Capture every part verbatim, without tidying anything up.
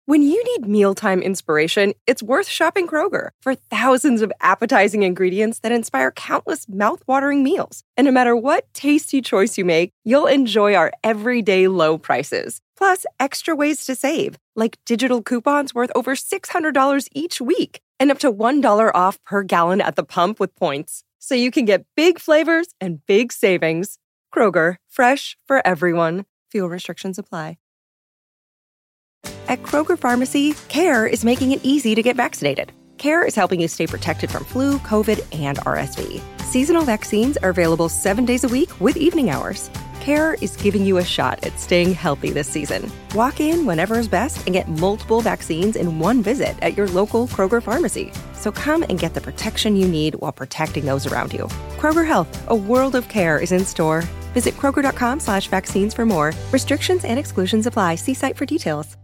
When you need mealtime inspiration, it's worth shopping Kroger for thousands of appetizing ingredients that inspire countless mouthwatering meals. And no matter what tasty choice you make, you'll enjoy our everyday low prices. Plus, extra ways to save, like digital coupons worth over six hundred dollars each week and up to one dollar off per gallon at the pump with points. So you can get big flavors and big savings. Kroger, fresh for everyone. Fuel restrictions apply. At Kroger Pharmacy, CARE is making it easy to get vaccinated. CARE is helping you stay protected from flu, COVID, and R S V. Seasonal vaccines are available seven days a week with evening hours. CARE is giving you a shot at staying healthy this season. Walk in whenever is best and get multiple vaccines in one visit at your local Kroger Pharmacy. So come and get the protection you need while protecting those around you. Kroger Health, a world of care is in store. Visit Kroger.com slash vaccines for more. Restrictions and exclusions apply. See site for details.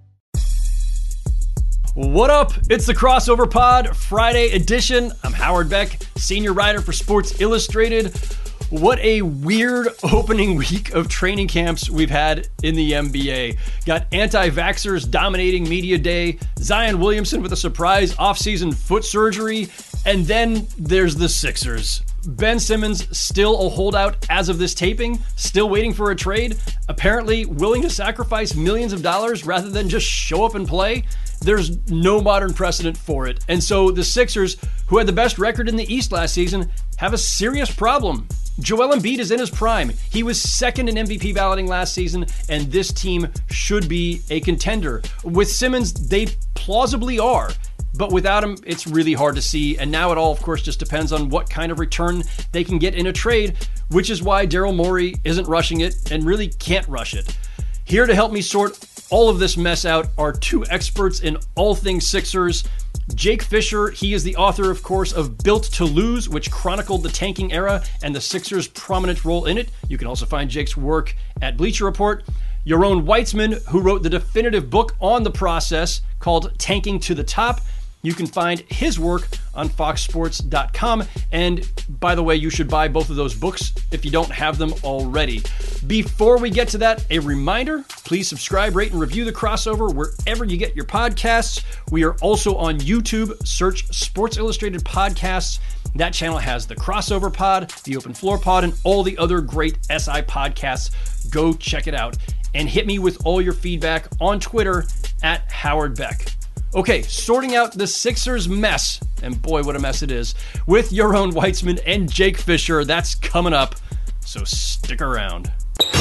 What up? It's the Crossover Pod, Friday edition. I'm Howard Beck, senior writer for Sports Illustrated. What a weird opening week of training camps we've had in the N B A. Got anti-vaxxers dominating media day, Zion Williamson with a surprise offseason foot surgery, and then there's the Sixers. Ben Simmons still a holdout as of this taping, still waiting for a trade, apparently willing to sacrifice millions of dollars rather than just show up and play. There's no modern precedent for it. And so the Sixers, who had the best record in the East last season, have a serious problem. Joel Embiid is in his prime. He was second in M V P balloting last season, and this team should be a contender. With Simmons, they plausibly are. But without him, it's really hard to see. And now it all, of course, just depends on what kind of return they can get in a trade, which is why Daryl Morey isn't rushing it and really can't rush it. Here to help me sort all of this mess out are two experts in all things Sixers. Jake Fisher, he is the author, of course, of Built to Lose, which chronicled the tanking era and the Sixers' prominent role in it. You can also find Jake's work at Bleacher Report. Yaron Weitzman, who wrote the definitive book on the process called Tanking to the Top. You can find his work on fox sports dot com. And by the way, you should buy both of those books if you don't have them already. Before we get to that, a reminder, please subscribe, rate, and review The Crossover wherever you get your podcasts. We are also on YouTube. Search Sports Illustrated Podcasts. That channel has The Crossover Pod, The Open Floor Pod, and all the other great S I podcasts. Go check it out. And hit me with all your feedback on Twitter at Howard Beck. Okay, sorting out the Sixers mess, and boy, what a mess it is, with Yaron Weitzman and Jake Fisher. That's coming up, so stick around.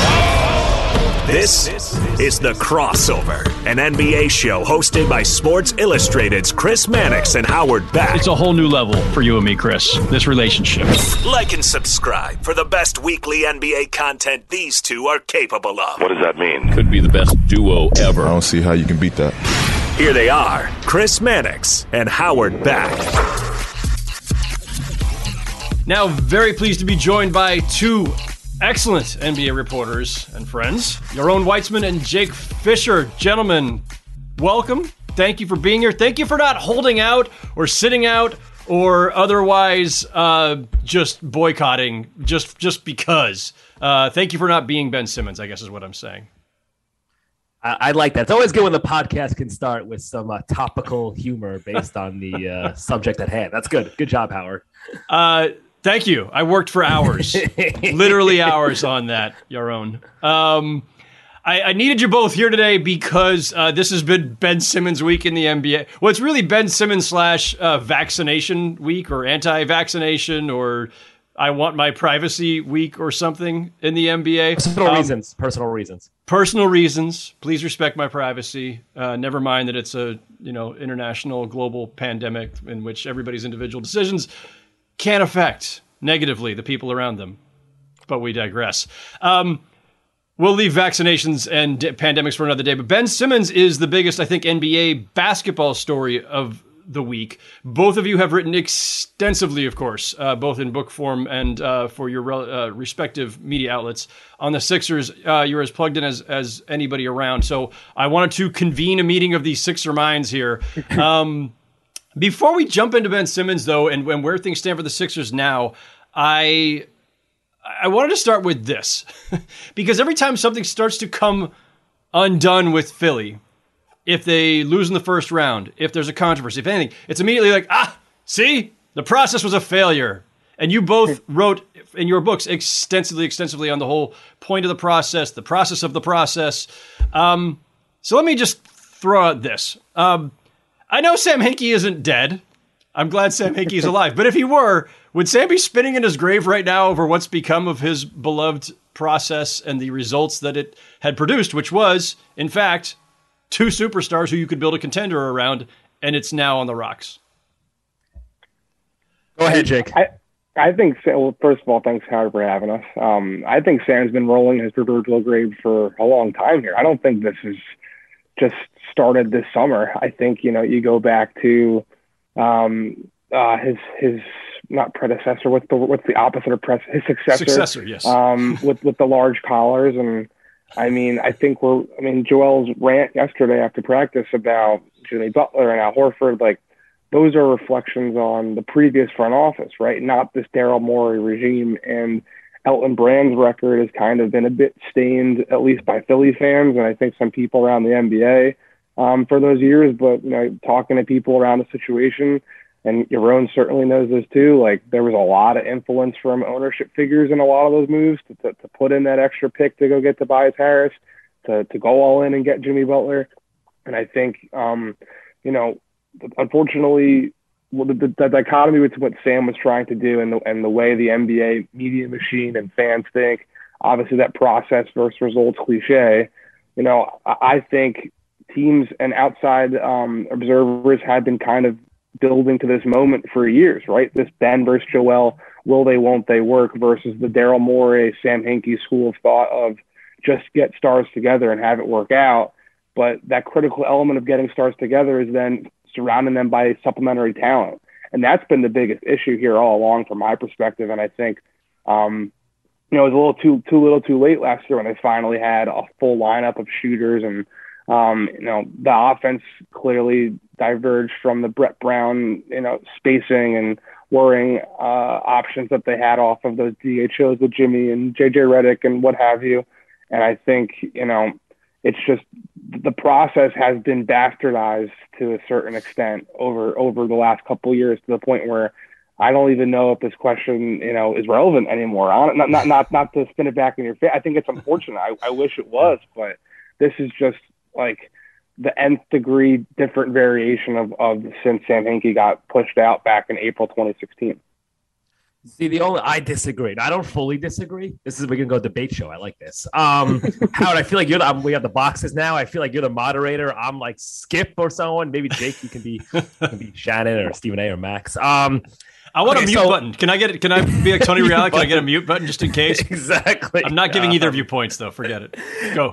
This is The Crossover, an N B A show hosted by Sports Illustrated's Chris Mannix and Howard Beck. It's a whole new level for you and me, Chris, this relationship. Like and subscribe for the best weekly N B A content these two are capable of. What does that mean? Could be the best duo ever. I don't see how you can beat that. Here they are, Chris Mannix and Howard Beck. Now, very pleased to be joined by two excellent N B A reporters and friends, Yaron Weitzman and Jake Fisher. Gentlemen, welcome. Thank you for being here. Thank you for not holding out or sitting out or otherwise uh, just boycotting just, just because. Uh, thank you for not being Ben Simmons, I guess is what I'm saying. I, I like that. It's always good when the podcast can start with some uh, topical humor based on the uh, subject at hand. That's good. Good job, Howard. Uh, thank you. I worked for hours, literally hours on that, Yaron. Um, I, I needed you both here today because uh, this has been Ben Simmons week in the N B A. Well, it's really Ben Simmons slash uh, vaccination week or anti-vaccination or I want my privacy week or something in the N B A. Personal um, reasons. Personal reasons. Personal reasons. Please respect my privacy. Uh, never mind that it's a you know international global pandemic in which everybody's individual decisions can affect negatively the people around them. But we digress. Um, we'll leave vaccinations and d- pandemics for another day. But Ben Simmons is the biggest, I think, N B A basketball story of the week. Both of you have written extensively, of course, uh, both in book form and uh, for your re- uh, respective media outlets on the Sixers. Uh, you're as plugged in as, as anybody around. So I wanted to convene a meeting of these Sixer minds here. Um, before we jump into Ben Simmons, though, and, and where things stand for the Sixers now, I I wanted to start with this. Because every time something starts to come undone with Philly, if they lose in the first round, if there's a controversy, if anything, it's immediately like, ah, see, the process was a failure. And you both wrote in your books extensively, extensively on the whole point of the process, the process of the process. Um, so let me just throw out this. Um, I know Sam Hinkie isn't dead. I'm glad Sam Hinkie is alive. But if he were, would Sam be spinning in his grave right now over what's become of his beloved process and the results that it had produced, which was, in fact, two superstars who you could build a contender around, and it's now on the rocks? Go ahead, Jake. I, I think, well, first of all, thanks, Howard, for having us. Um, I think Sam's been rolling his proverbial grave for a long time here. I don't think this is just started this summer. I think, you know, you go back to um, uh, his his not predecessor. What's the what's the opposite of press? His successor. Successor, yes. Um, with with the large collars, and I mean, I think we're. I mean, Joel's rant yesterday after practice about Jimmy Butler and Al Horford, like those are reflections on the previous front office, right? Not this Daryl Morey regime. And Elton Brand's record has kind of been a bit stained, at least by Philly fans, and I think some people around the N B A. Um, for those years, but you know, talking to people around the situation, and Yaron certainly knows this too. Like there was a lot of influence from ownership figures in a lot of those moves to, to, to put in that extra pick to go get Tobias Harris, to to go all in and get Jimmy Butler. And I think, um, you know, unfortunately, well, the, the, the dichotomy between what Sam was trying to do and the and the way the N B A media machine and fans think, obviously that process versus results cliche. You know, I, I think teams and outside um, observers had been kind of building to this moment for years, right? This Ben versus Joel, will they, won't they work versus the Daryl Morey, Sam Hinkie school of thought of just get stars together and have it work out. But that critical element of getting stars together is then surrounding them by supplementary talent. And that's been the biggest issue here all along from my perspective. And I think, um, you know, it was a little too, too little too late last year when they finally had a full lineup of shooters. And, um, you know, the offense clearly diverged from the Brett Brown, you know, spacing and worrying uh, options that they had off of those D H Os with Jimmy and J J Redick and what have you. And I think, you know, it's just the process has been bastardized to a certain extent over, over the last couple of years to the point where I don't even know if this question, you know, is relevant anymore. On not, not, not, not to spin it back in your face. I think it's unfortunate. I, I wish it was, but this is just like the nth degree different variation of, of since Sam Hinkie got pushed out back in April twenty sixteen. See, the only I disagree. I don't fully disagree. This is we're gonna go debate show. I like this. Um, Howard, I feel like you're the um, we have the boxes now. I feel like you're the moderator. I'm like Skip or someone. Maybe Jake. You can be can be Shannon or Stephen A. or Max. Um, I want okay, a mute so, button. Can I get it? Can I be like Tony Reale? Can I get a mute button just in case? Exactly. I'm not giving uh, either of you points though. Forget it. Go.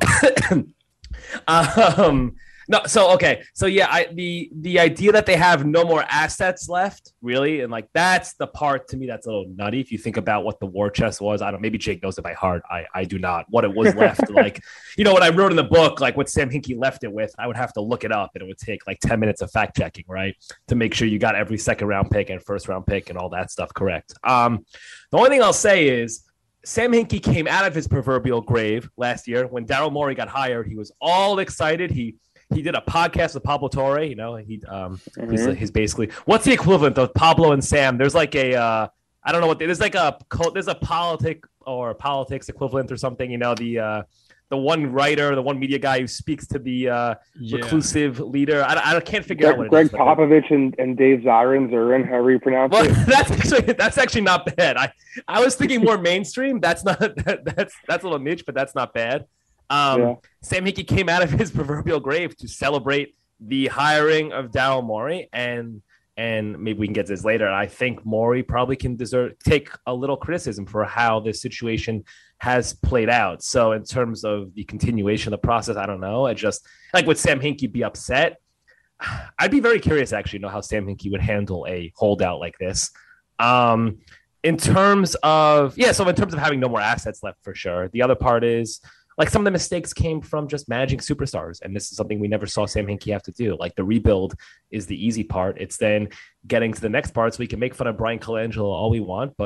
um. No, so okay, so yeah, I the the idea that they have no more assets left, really, and like that's the part to me that's a little nutty. If you think about what the war chest was, I don't. Maybe Jake knows it by heart. I I do not. What it was left, like you know what I wrote in the book, like what Sam Hinkie left it with. I would have to look it up, and it would take like ten minutes of fact checking, right, to make sure you got every second round pick and first round pick and all that stuff correct. Um, the only thing I'll say is Sam Hinkie came out of his proverbial grave last year when Daryl Morey got hired. He was all excited. He He did a podcast with Pablo Torre, you know, he um mm-hmm. he's, he's basically what's the equivalent of Pablo and Sam? There's like a uh I don't know what there's like a there's a politic or politics equivalent or something, you know, the uh the one writer, the one media guy who speaks to the uh yeah. reclusive leader. I, I can't figure Greg, out what it Greg is. Popovich and, and Dave Zirin, Zirin, however you pronounce well, it. That's actually that's actually not bad. I I was thinking more mainstream. That's not that, that's that's a little niche, but that's not bad. Um, yeah. Sam Hinkie came out of his proverbial grave to celebrate the hiring of Daryl Morey, and and maybe we can get to this later. I think Morey probably can deserve take a little criticism for how this situation has played out. So in terms of the continuation of the process, I don't know. I just like would Sam Hinkie be upset? I'd be very curious actually to know how Sam Hinkie would handle a holdout like this. Um, in terms of yeah, so in terms of having no more assets left for sure. The other part is. Like some of the mistakes came from just managing superstars. And this is something we never saw Sam Hinkie have to do. Like the rebuild is the easy part. It's then getting to the next part so we can make fun of Brian Colangelo all we want. But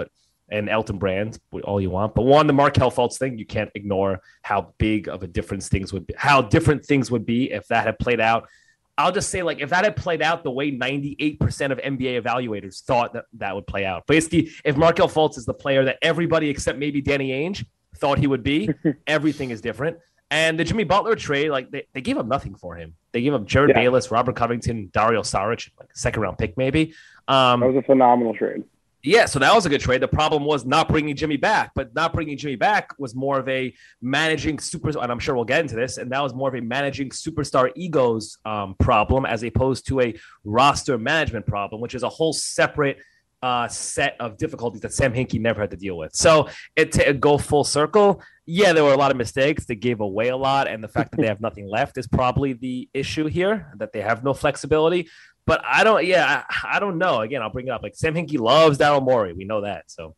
and Elton Brand, all you want. But one, the Markelle Fultz thing, you can't ignore how big of a difference things would be, how different things would be if that had played out. I'll just say, like, if that had played out the way ninety-eight percent of N B A evaluators thought that that would play out. Basically, if Markelle Fultz is the player that everybody except maybe Danny Ainge thought he would be, everything is different. And the Jimmy Butler trade, like, they, they gave him nothing for him. They gave him Jared yeah. Bayless, Robert Covington, Dario Saric, like a second-round pick maybe. Um, that was a phenomenal trade. Yeah, so that was a good trade. The problem was not bringing Jimmy back, but not bringing Jimmy back was more of a managing super, and I'm sure we'll get into this, and that was more of a managing superstar egos um, problem as opposed to a roster management problem, which is a whole separate uh, set of difficulties that Sam Hinkie never had to deal with. So it to go full circle, yeah, there were a lot of mistakes. They gave away a lot, and the fact that they have nothing left is probably the issue here, that they have no flexibility. But I don't, yeah, I, I don't know. Again, I'll bring it up. Like, Sam Hinkie loves Daryl Morey. We know that. So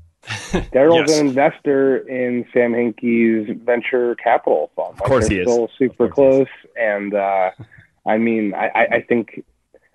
Daryl's yes. an investor in Sam Hinkie's venture capital fund. Of course like, he is. Still super close. And uh, I mean, I, I, I think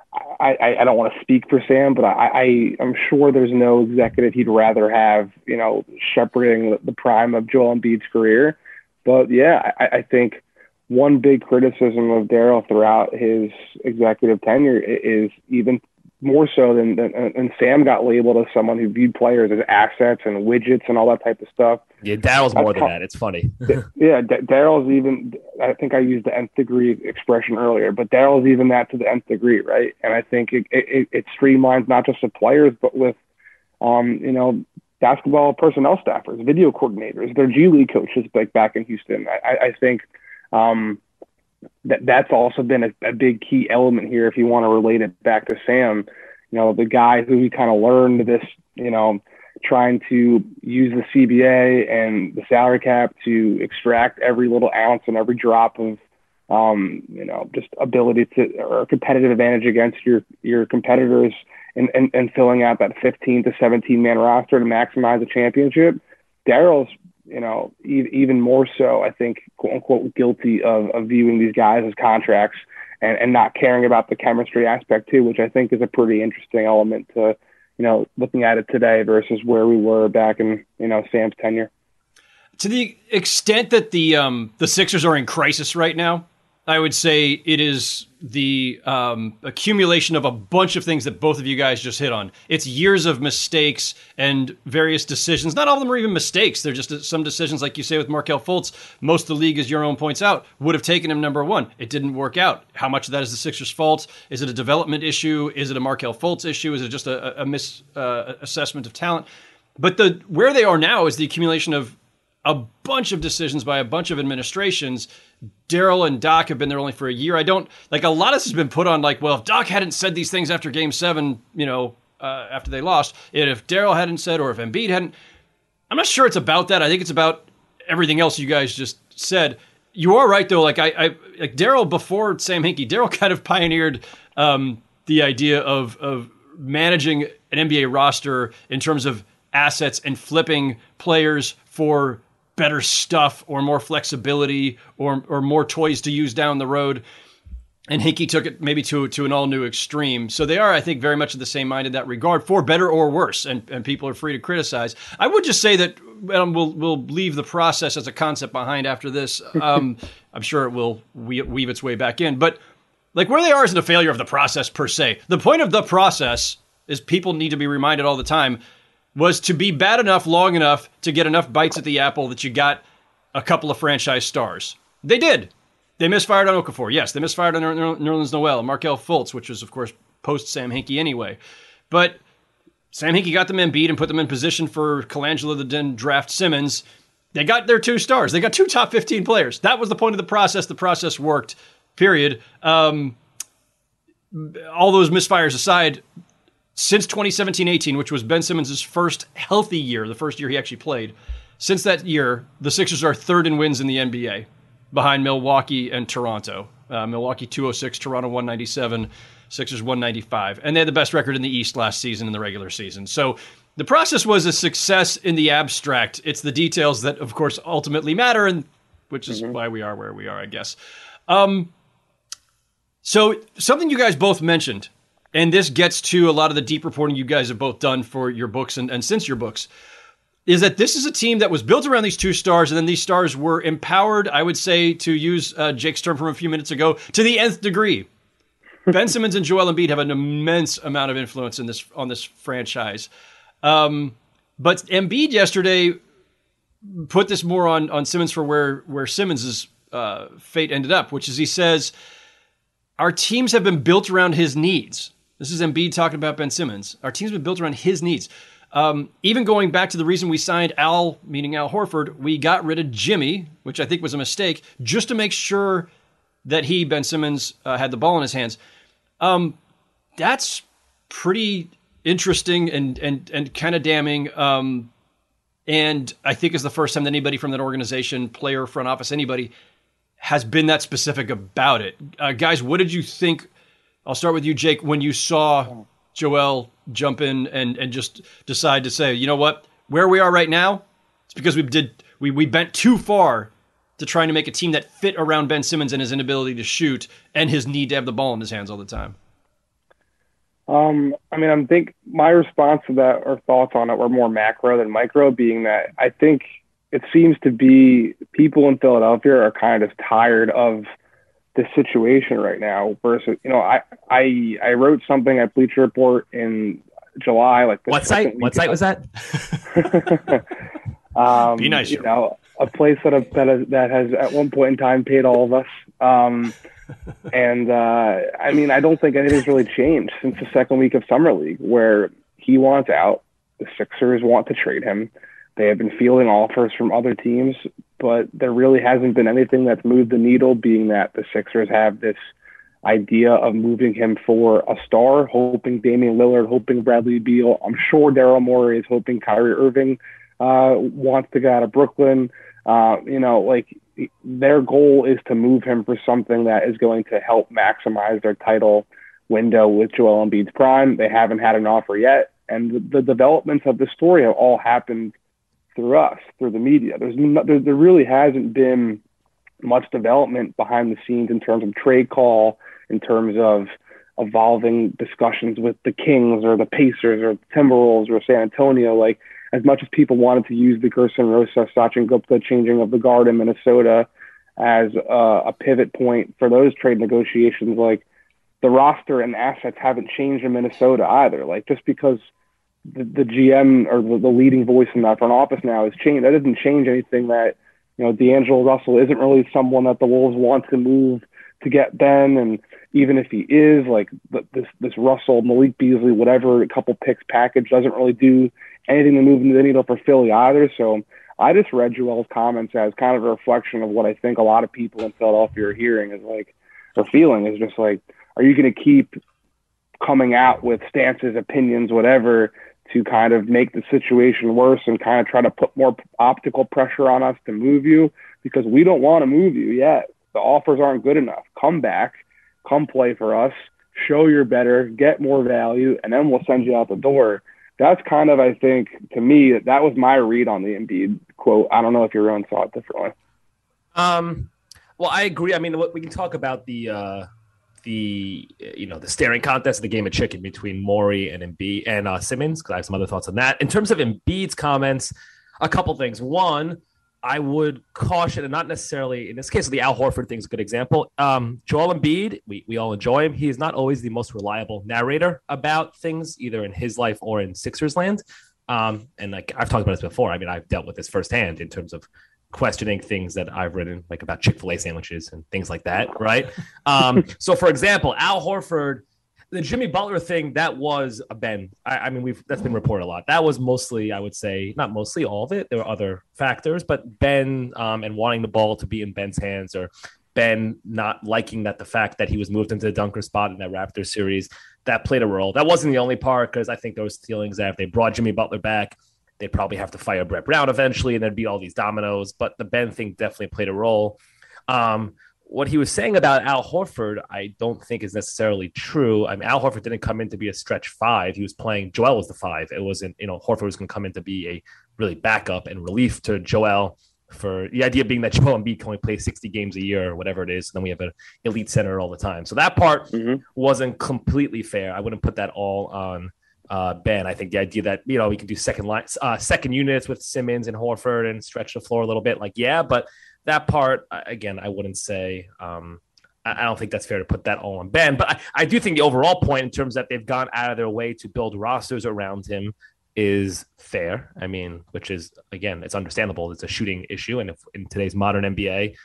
I, I, I don't want to speak for Sam, but I, I, I'm sure there's no executive he'd rather have, you know, shepherding the prime of Joel Embiid's career. But yeah, I, I think one big criticism of Daryl throughout his executive tenure is even more so than, than and Sam got labeled as someone who viewed players as assets and widgets and all that type of stuff. Yeah, Daryl's more than that. It's funny. yeah, D- Daryl's even, I think I used the nth degree expression earlier, but Daryl's even that to the nth degree, right? And I think it, it, it streamlines not just the players, but with, um, you know, basketball personnel staffers, video coordinators, their G League coaches like back in Houston. I, I think Um, that that's also been a, a big key element here. If you want to relate it back to Sam, you know, the guy who he kind of learned this, you know, trying to use the C B A and the salary cap to extract every little ounce and every drop of, um, you know, just ability to, or competitive advantage against your, your competitors and, and, and filling out that fifteen to seventeen man roster to maximize a championship. Daryl's, you know, e- even more so, I think, quote unquote, guilty of, of viewing these guys as contracts and, and not caring about the chemistry aspect too, which I think is a pretty interesting element to, you know, looking at it today versus where we were back in, you know, Sam's tenure. To the extent that the um, the Sixers are in crisis right now, I would say it is the um, accumulation of a bunch of things that both of you guys just hit on. It's years of mistakes and various decisions. Not all of them are even mistakes. They're just some decisions, like you say with Markelle Fultz. Most of the league, as your own points out, would have taken him number one. It didn't work out. How much of that is the Sixers' fault? Is it a development issue? Is it a Markelle Fultz issue? Is it just a, a misassessment uh, of talent? But the where they are now is the accumulation of a bunch of decisions by a bunch of administrations. Daryl and Doc have been there only for a year. I don't like a lot of this has been put on like, well, if Doc hadn't said these things after game seven, you know, uh, after they lost, and if Daryl hadn't said, or if Embiid hadn't, I'm not sure it's about that. I think it's about everything else you guys just said. You are right though. Like I, I like Daryl before Sam Hinkie, Daryl kind of pioneered um, the idea of, of managing an N B A roster in terms of assets and flipping players for better stuff or more flexibility or or more toys to use down the road. And Hinkie took it maybe to to an all-new extreme. So they are, I think, very much in the same mind in that regard, for better or worse, and, and people are free to criticize. I would just say that um, we'll we'll leave the process as a concept behind after this. Um, I'm sure it will we- weave its way back in. But like where they are isn't a failure of the process per se. The point of the process is people need to be reminded all the time was to be bad enough long enough to get enough bites at the apple that you got a couple of franchise stars. They did. They misfired on Okafor. Yes, they misfired on Nerlens Noel, Markelle Fultz, which was, of course, post-Sam Hinkie anyway. But Sam Hinkie got them Embiid and put them in position for Colangelo to then draft Simmons. They got their two stars. They got two top fifteen players. That was the point of the process. The process worked, period. Um, all those misfires aside, since twenty seventeen eighteen, which was Ben Simmons' first healthy year, the first year he actually played, since that year, the Sixers are third in wins in the N B A, behind Milwaukee and Toronto. Uh, Milwaukee two oh six, Toronto one ninety-seven, Sixers one ninety-five. And they had the best record in the East last season in the regular season. So the process was a success in the abstract. It's the details that, of course, ultimately matter, and which is mm-hmm. why we are where we are, I guess. Um, so something you guys both mentioned, and this gets to a lot of the deep reporting you guys have both done for your books and, and since your books, is that this is a team that was built around these two stars, and then these stars were empowered, I would say, to use uh, Jake's term from a few minutes ago, to the nth degree. Ben Simmons and Joel Embiid have an immense amount of influence in this on this franchise. Um, but Embiid yesterday put this more on, on Simmons for where, where Simmons' uh, fate ended up, which is he says, our teams have been built around his needs. This is Embiid talking about Ben Simmons. Our team's been built around his needs. Um, even going back to the reason we signed Al, meaning Al Horford, we got rid of Jimmy, which I think was a mistake, just to make sure that he, Ben Simmons, uh, had the ball in his hands. Um, that's pretty interesting and and and kind of damning. Um, and I think is the first time that anybody from that organization, player, front office, anybody, has been that specific about it. Uh, guys, what did you think? I'll start with you, Jake, when you saw Joel jump in and, and just decide to say, you know what, where we are right now, it's because we did we we bent too far to trying to make a team that fit around Ben Simmons and his inability to shoot and his need to have the ball in his hands all the time. Um, I mean, I think my response to that or thoughts on it were more macro than micro, being that I think it seems to be people in Philadelphia are kind of tired of the situation right now versus, you know, I, I, I wrote something at Bleacher Report in July, like what site, what site was that? um, Be nice, you know, a place that, have, that, has, that has at one point in time paid all of us. Um, and uh, I mean, I don't think anything's really changed since the second week of Summer League, where he wants out. The Sixers want to trade him. They have been fielding offers from other teams, but there really hasn't been anything that's moved the needle, being that the Sixers have this idea of moving him for a star, hoping Damian Lillard, hoping Bradley Beal. I'm sure Daryl Morey is hoping Kyrie Irving uh, wants to get out of Brooklyn. Uh, you know, like their goal is to move him for something that is going to help maximize their title window with Joel Embiid's prime. They haven't had an offer yet. And the, the developments of the story have all happened through us, through the media. There's no, there, there really hasn't been much development behind the scenes in terms of trade call, in terms of evolving discussions with the Kings or the Pacers or the Timberwolves or San Antonio. Like, as much as people wanted to use the Gerson Rosas, Sachin Gupta changing of the guard in Minnesota as uh, a pivot point for those trade negotiations, like the roster and assets haven't changed in Minnesota either. Like, just because the, the G M or the, the leading voice in that front office now has changed, that doesn't change anything that, you know, D'Angelo Russell isn't really someone that the Wolves want to move to get Ben. And even if he is, like this, this Russell, Malik Beasley, whatever, a couple picks package doesn't really do anything to move the needle for Philly either. So I just read Joel's comments as kind of a reflection of what I think a lot of people in Philadelphia are hearing is like, or feeling is just like, are you going to keep coming out with stances, opinions, whatever, to kind of make the situation worse and kind of try to put more optical pressure on us to move you? Because we don't want to move you yet. The offers aren't good enough. Come back, come play for us, show you're better, get more value, and then we'll send you out the door. That's kind of, I think, to me, that was my read on the Embiid quote. I don't know if your own saw it differently. Um, well, I agree. I mean, we can talk about the, uh, the you know, the staring contest, the game of chicken between Morey and Embiid and uh, Simmons, because I have some other thoughts on that. In terms of Embiid's comments, a couple things. One, I would caution, and not necessarily in this case, the Al Horford thing is a good example. Um, Joel Embiid, we, we all enjoy him. He is not always the most reliable narrator about things, either in his life or in Sixers land. Um, and like I've talked about this before. I mean, I've dealt with this firsthand in terms of questioning things that I've written, like about Chick-fil-A sandwiches and things like that, right? Um, so, for example, Al Horford, the Jimmy Butler thing, that was a Ben. I, I mean, we've that's been reported a lot. That was mostly, I would say, not mostly all of it. There were other factors, but Ben um, and wanting the ball to be in Ben's hands, or Ben not liking that the fact that he was moved into the dunker spot in that Raptors series, that played a role. That wasn't the only part, because I think there was feelings that if they brought Jimmy Butler back, they'd probably have to fire Brett Brown eventually, and there'd be all these dominoes. But the Ben thing definitely played a role. Um, What he was saying about Al Horford, I don't think is necessarily true. I mean, Al Horford didn't come in to be a stretch five. He was playing, Joel was the five. It wasn't, you know, Horford was going to come in to be a really backup and relief to Joel. for the idea being that Joel Embiid can only play sixty games a year or whatever it is. And then we have an elite center all the time. So that part mm-hmm. wasn't completely fair. I wouldn't put that all on uh, Ben. I think the idea that, you know, we can do second line, uh, second units with Simmons and Horford and stretch the floor a little bit. Like, yeah, but that part, again, I wouldn't say, um, I don't think that's fair to put that all on Ben. But I, I do think the overall point in terms that they've gone out of their way to build rosters around him is fair. I mean, which is, again, it's understandable. It's a shooting issue. And if in today's modern N B A,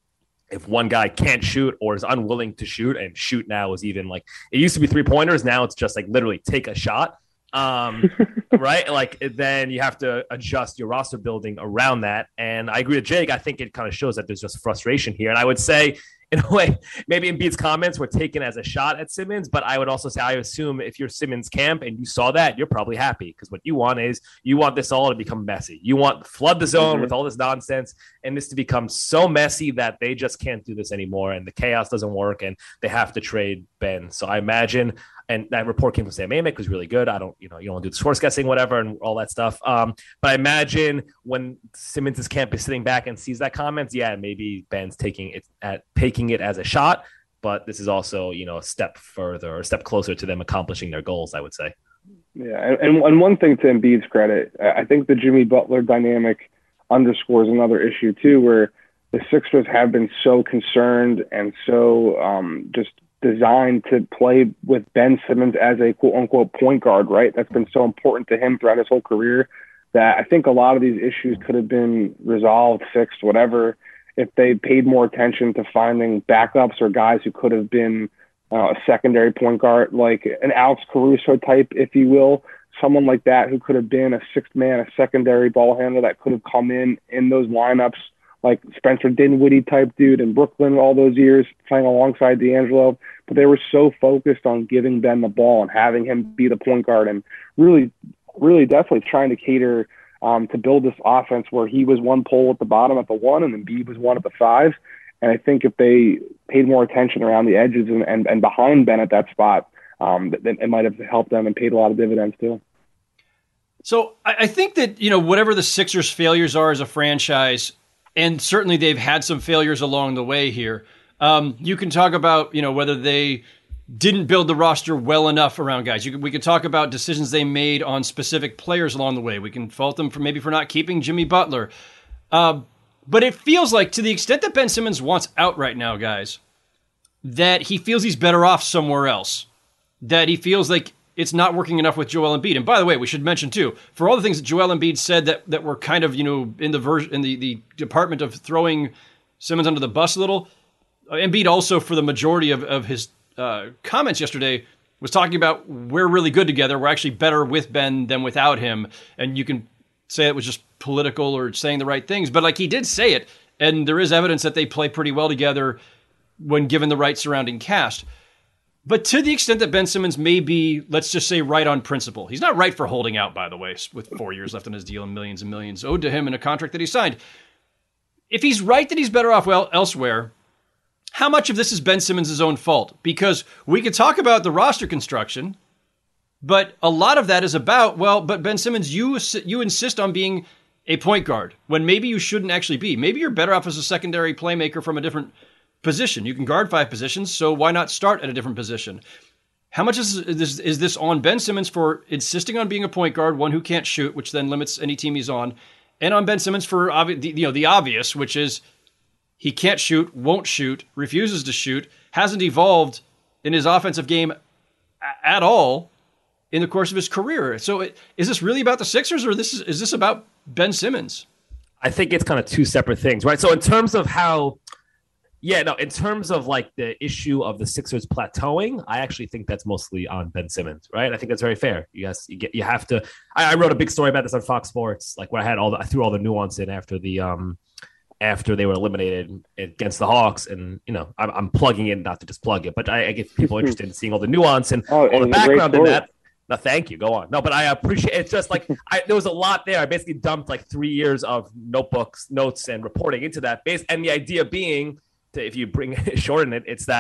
if one guy can't shoot or is unwilling to shoot, and shoot now is even like, it used to be three pointers. Now it's just like literally take a shot. Um, right. Like then you have to adjust your roster building around that. And I agree with Jake. I think it kind of shows that there's just frustration here. And I would say, in a way, maybe Embiid's comments were taken as a shot at Simmons, but I would also say, I assume if you're Simmons camp and you saw that, you're probably happy, because what you want is you want this all to become messy. You want to flood the zone mm-hmm. with all this nonsense and this to become so messy that they just can't do this anymore and the chaos doesn't work and they have to trade Ben. So I imagine, and that report came from Sam Amick, who's really good. I don't, you know, you don't want to do the source guessing, whatever, and all that stuff. Um, but I imagine when Simmons' camp is sitting back and sees that comments, yeah, maybe Ben's taking it at taking it as a shot. But this is also, you know, a step further or a step closer to them accomplishing their goals, I would say. Yeah, and, and one thing to Embiid's credit, I think the Jimmy Butler dynamic underscores another issue too, where the Sixers have been so concerned and so um, just designed to play with Ben Simmons as a quote-unquote point guard, right? That's been so important to him throughout his whole career that I think a lot of these issues could have been resolved, fixed, whatever, if they paid more attention to finding backups or guys who could have been uh, a secondary point guard, like an Alex Caruso type, if you will, someone like that who could have been a sixth man, a secondary ball handler that could have come in in those lineups, like Spencer Dinwiddie type dude in Brooklyn all those years playing alongside D'Angelo. But they were so focused on giving Ben the ball and having him be the point guard and really, really definitely trying to cater um, to build this offense where he was one pole at the bottom at the one and then Embiid was one at the five. And I think if they paid more attention around the edges and, and, and behind Ben at that spot, um, it, it might have helped them and paid a lot of dividends too. So I think that, you know, whatever the Sixers' failures are as a franchise, and certainly they've had some failures along the way here. Um, you can talk about, you know, whether they didn't build the roster well enough around guys. You can, we could talk about decisions they made on specific players along the way. We can fault them for maybe for not keeping Jimmy Butler. Uh, but it feels like, to the extent that Ben Simmons wants out right now, guys, that he feels he's better off somewhere else. That he feels like it's not working enough with Joel Embiid. And by the way, we should mention too, for all the things that Joel Embiid said that, that were kind of, you know, in the ver- in the, the department of throwing Simmons under the bus a little, Embiid also, for the majority of, of his uh, comments yesterday, was talking about we're really good together. We're actually better with Ben than without him. And you can say it was just political or saying the right things, but like he did say it. And there is evidence that they play pretty well together when given the right surrounding cast. But to the extent that Ben Simmons may be, let's just say, right on principle. He's not right for holding out, by the way, with four years left on his deal and millions and millions owed to him in a contract that he signed. If he's right that he's better off well elsewhere, how much of this is Ben Simmons' own fault? Because we could talk about the roster construction, but a lot of that is about, well, but Ben Simmons, you you insist on being a point guard when maybe you shouldn't actually be. Maybe you're better off as a secondary playmaker from a different position. You can guard five positions, so why not start at a different position? How much is this, is this on Ben Simmons for insisting on being a point guard, one who can't shoot, which then limits any team he's on, and on Ben Simmons for obvi- the, you know the obvious, which is he can't shoot, won't shoot, refuses to shoot, hasn't evolved in his offensive game a- at all in the course of his career. So it, is this really about the Sixers, or this is, is this about Ben Simmons? I think it's kind of two separate things, right? So in terms of how Yeah, no, in terms of like the issue of the Sixers plateauing, I actually think that's mostly on Ben Simmons, right? I think that's very fair. Yes, you get you have to. I, I wrote a big story about this on Fox Sports, like where I had all the, I threw all the nuance in after the um after they were eliminated against the Hawks, and you know I'm, I'm plugging in not to just plug it, but I, I get people interested in seeing all the nuance and oh, all the background in that. No, thank you. Go on. No, but I appreciate it's just like I, there was a lot there. I basically dumped like three years of notebooks, notes, and reporting into that base, and the idea being, to, if you bring shorten it, it's that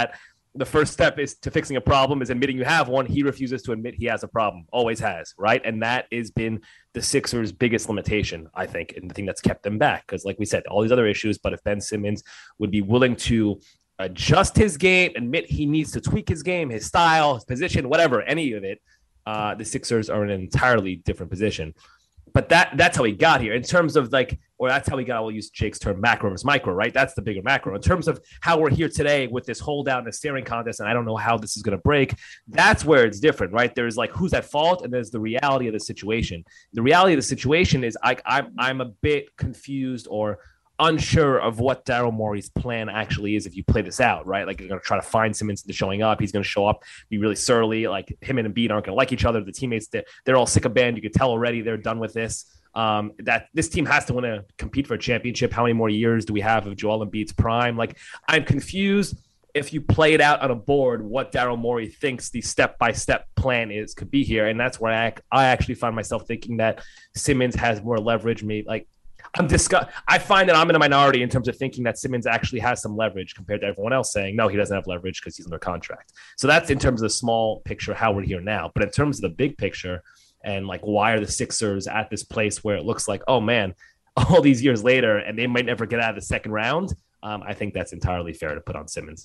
the first step is to fixing a problem is admitting you have one. He refuses to admit he has a problem, always has, right? And that has been the Sixers' biggest limitation, I think, and the thing that's kept them back. Because like we said, all these other issues, but if Ben Simmons would be willing to adjust his game, admit he needs to tweak his game, his style, his position, whatever, any of it, uh, the Sixers are in an entirely different position. But that that's how he got here in terms of like, or that's how he got, I will use Jake's term, macro versus micro, right? That's the bigger macro. In terms of how we're here today with this holdout and a staring contest, and I don't know how this is going to break, that's where it's different, right? There's like, who's at fault? And there's the reality of the situation. The reality of the situation is I, I'm, I'm a bit confused or unsure of what Daryl Morey's plan actually is if you play this out, right? Like, you're going to try to find Simmons into showing up. He's going to show up, be really surly. Like, him and Embiid aren't going to like each other. The teammates, they're, they're all sick of Ben. You could tell already they're done with this. Um, that this team has to want to compete for a championship. How many more years do we have of Joel Embiid's prime? Like, I'm confused if you play it out on a board, what Daryl Morey thinks the step-by-step plan is could be here. And that's where I, I actually find myself thinking that Simmons has more leverage. Maybe like, I'm discuss- I find that I'm in a minority in terms of thinking that Simmons actually has some leverage compared to everyone else saying, no, he doesn't have leverage because he's under contract. So that's in terms of the small picture, how we're here now. But in terms of the big picture and like, why are the Sixers at this place where it looks like, oh man, all these years later, and they might never get out of the second round. Um, I think that's entirely fair to put on Simmons.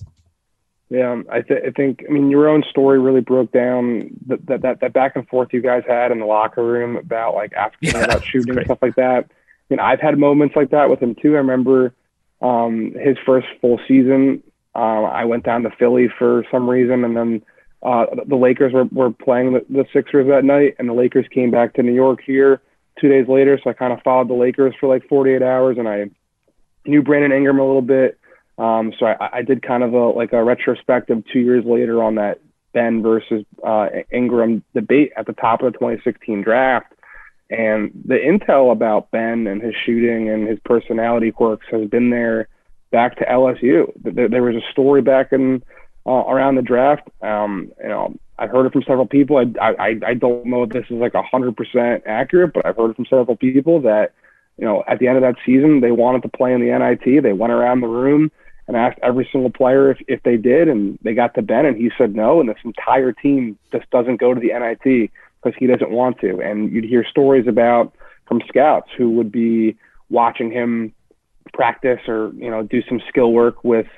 Yeah, I, th- I think, I mean, your own story really broke down the, that, that that back and forth you guys had in the locker room about like asking yeah, about shooting and stuff like that. I mean, I've had moments like that with him too. I remember um, his first full season. Uh, I went down to Philly for some reason, and then uh, the Lakers were, were playing the, the Sixers that night, and the Lakers came back to New York here two days later. So I kind of followed the Lakers for like forty-eight hours, and I knew Brandon Ingram a little bit. Um, so I, I did kind of a, like a retrospective two years later on that Ben versus uh, Ingram debate at the top of the twenty sixteen draft. And the intel about Ben and his shooting and his personality quirks has been there back to L S U. There, there was a story back in uh, around the draft. Um, you know, I've heard it from several people. I, I, I don't know if this is like one hundred percent accurate, but I've heard it from several people that, you know, at the end of that season, they wanted to play in the N I T. They went around the room and asked every single player if, if they did, and they got to Ben, and he said no, and this entire team just doesn't go to the N I T because he doesn't want to. And you'd hear stories about from scouts who would be watching him practice or, you know, do some skill work with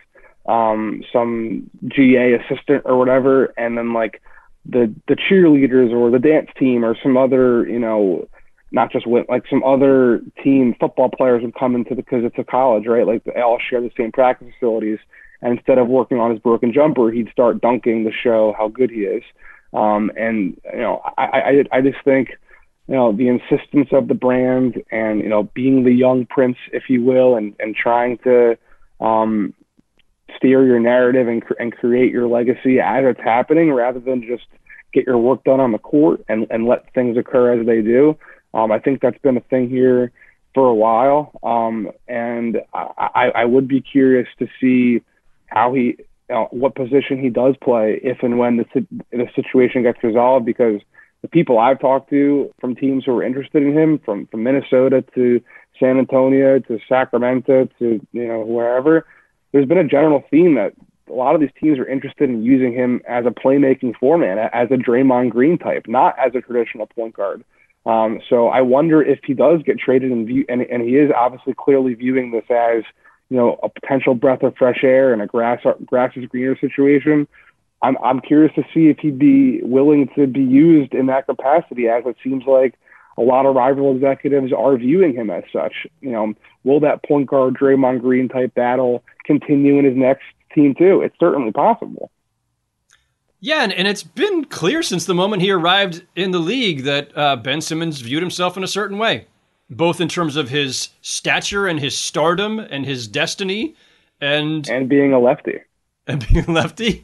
um, some G A assistant or whatever, and then like the the cheerleaders or the dance team or some other, you know, not just with like some other team football players would come into the, because it's a college, right? Like they all share the same practice facilities. And instead of working on his broken jumper, he'd start dunking to show how good he is. Um, and, you know, I, I, I just think, you know, the insistence of the brand and, you know, being the young prince, if you will, and, and trying to um, steer your narrative and, and create your legacy as it's happening rather than just get your work done on the court and, and let things occur as they do. Um, I think that's been a thing here for a while. Um, and I, I, I would be curious to see how he, you know, what position he does play if and when the, the situation gets resolved, because the people I've talked to from teams who are interested in him, from, from Minnesota to San Antonio to Sacramento to, you know, wherever, there's been a general theme that a lot of these teams are interested in using him as a playmaking foreman, as a Draymond Green type, not as a traditional point guard. Um, so I wonder if he does get traded and view, and, and he is obviously clearly viewing this as, you know, a potential breath of fresh air and a grass grass is greener situation. I'm I'm curious to see if he'd be willing to be used in that capacity, as it seems like a lot of rival executives are viewing him as such. You know, will that point guard Draymond Green type battle continue in his next team too? It's certainly possible. Yeah, and, and it's been clear since the moment he arrived in the league that uh, Ben Simmons viewed himself in a certain way, both in terms of his stature and his stardom and his destiny, and and being a lefty. And being a lefty,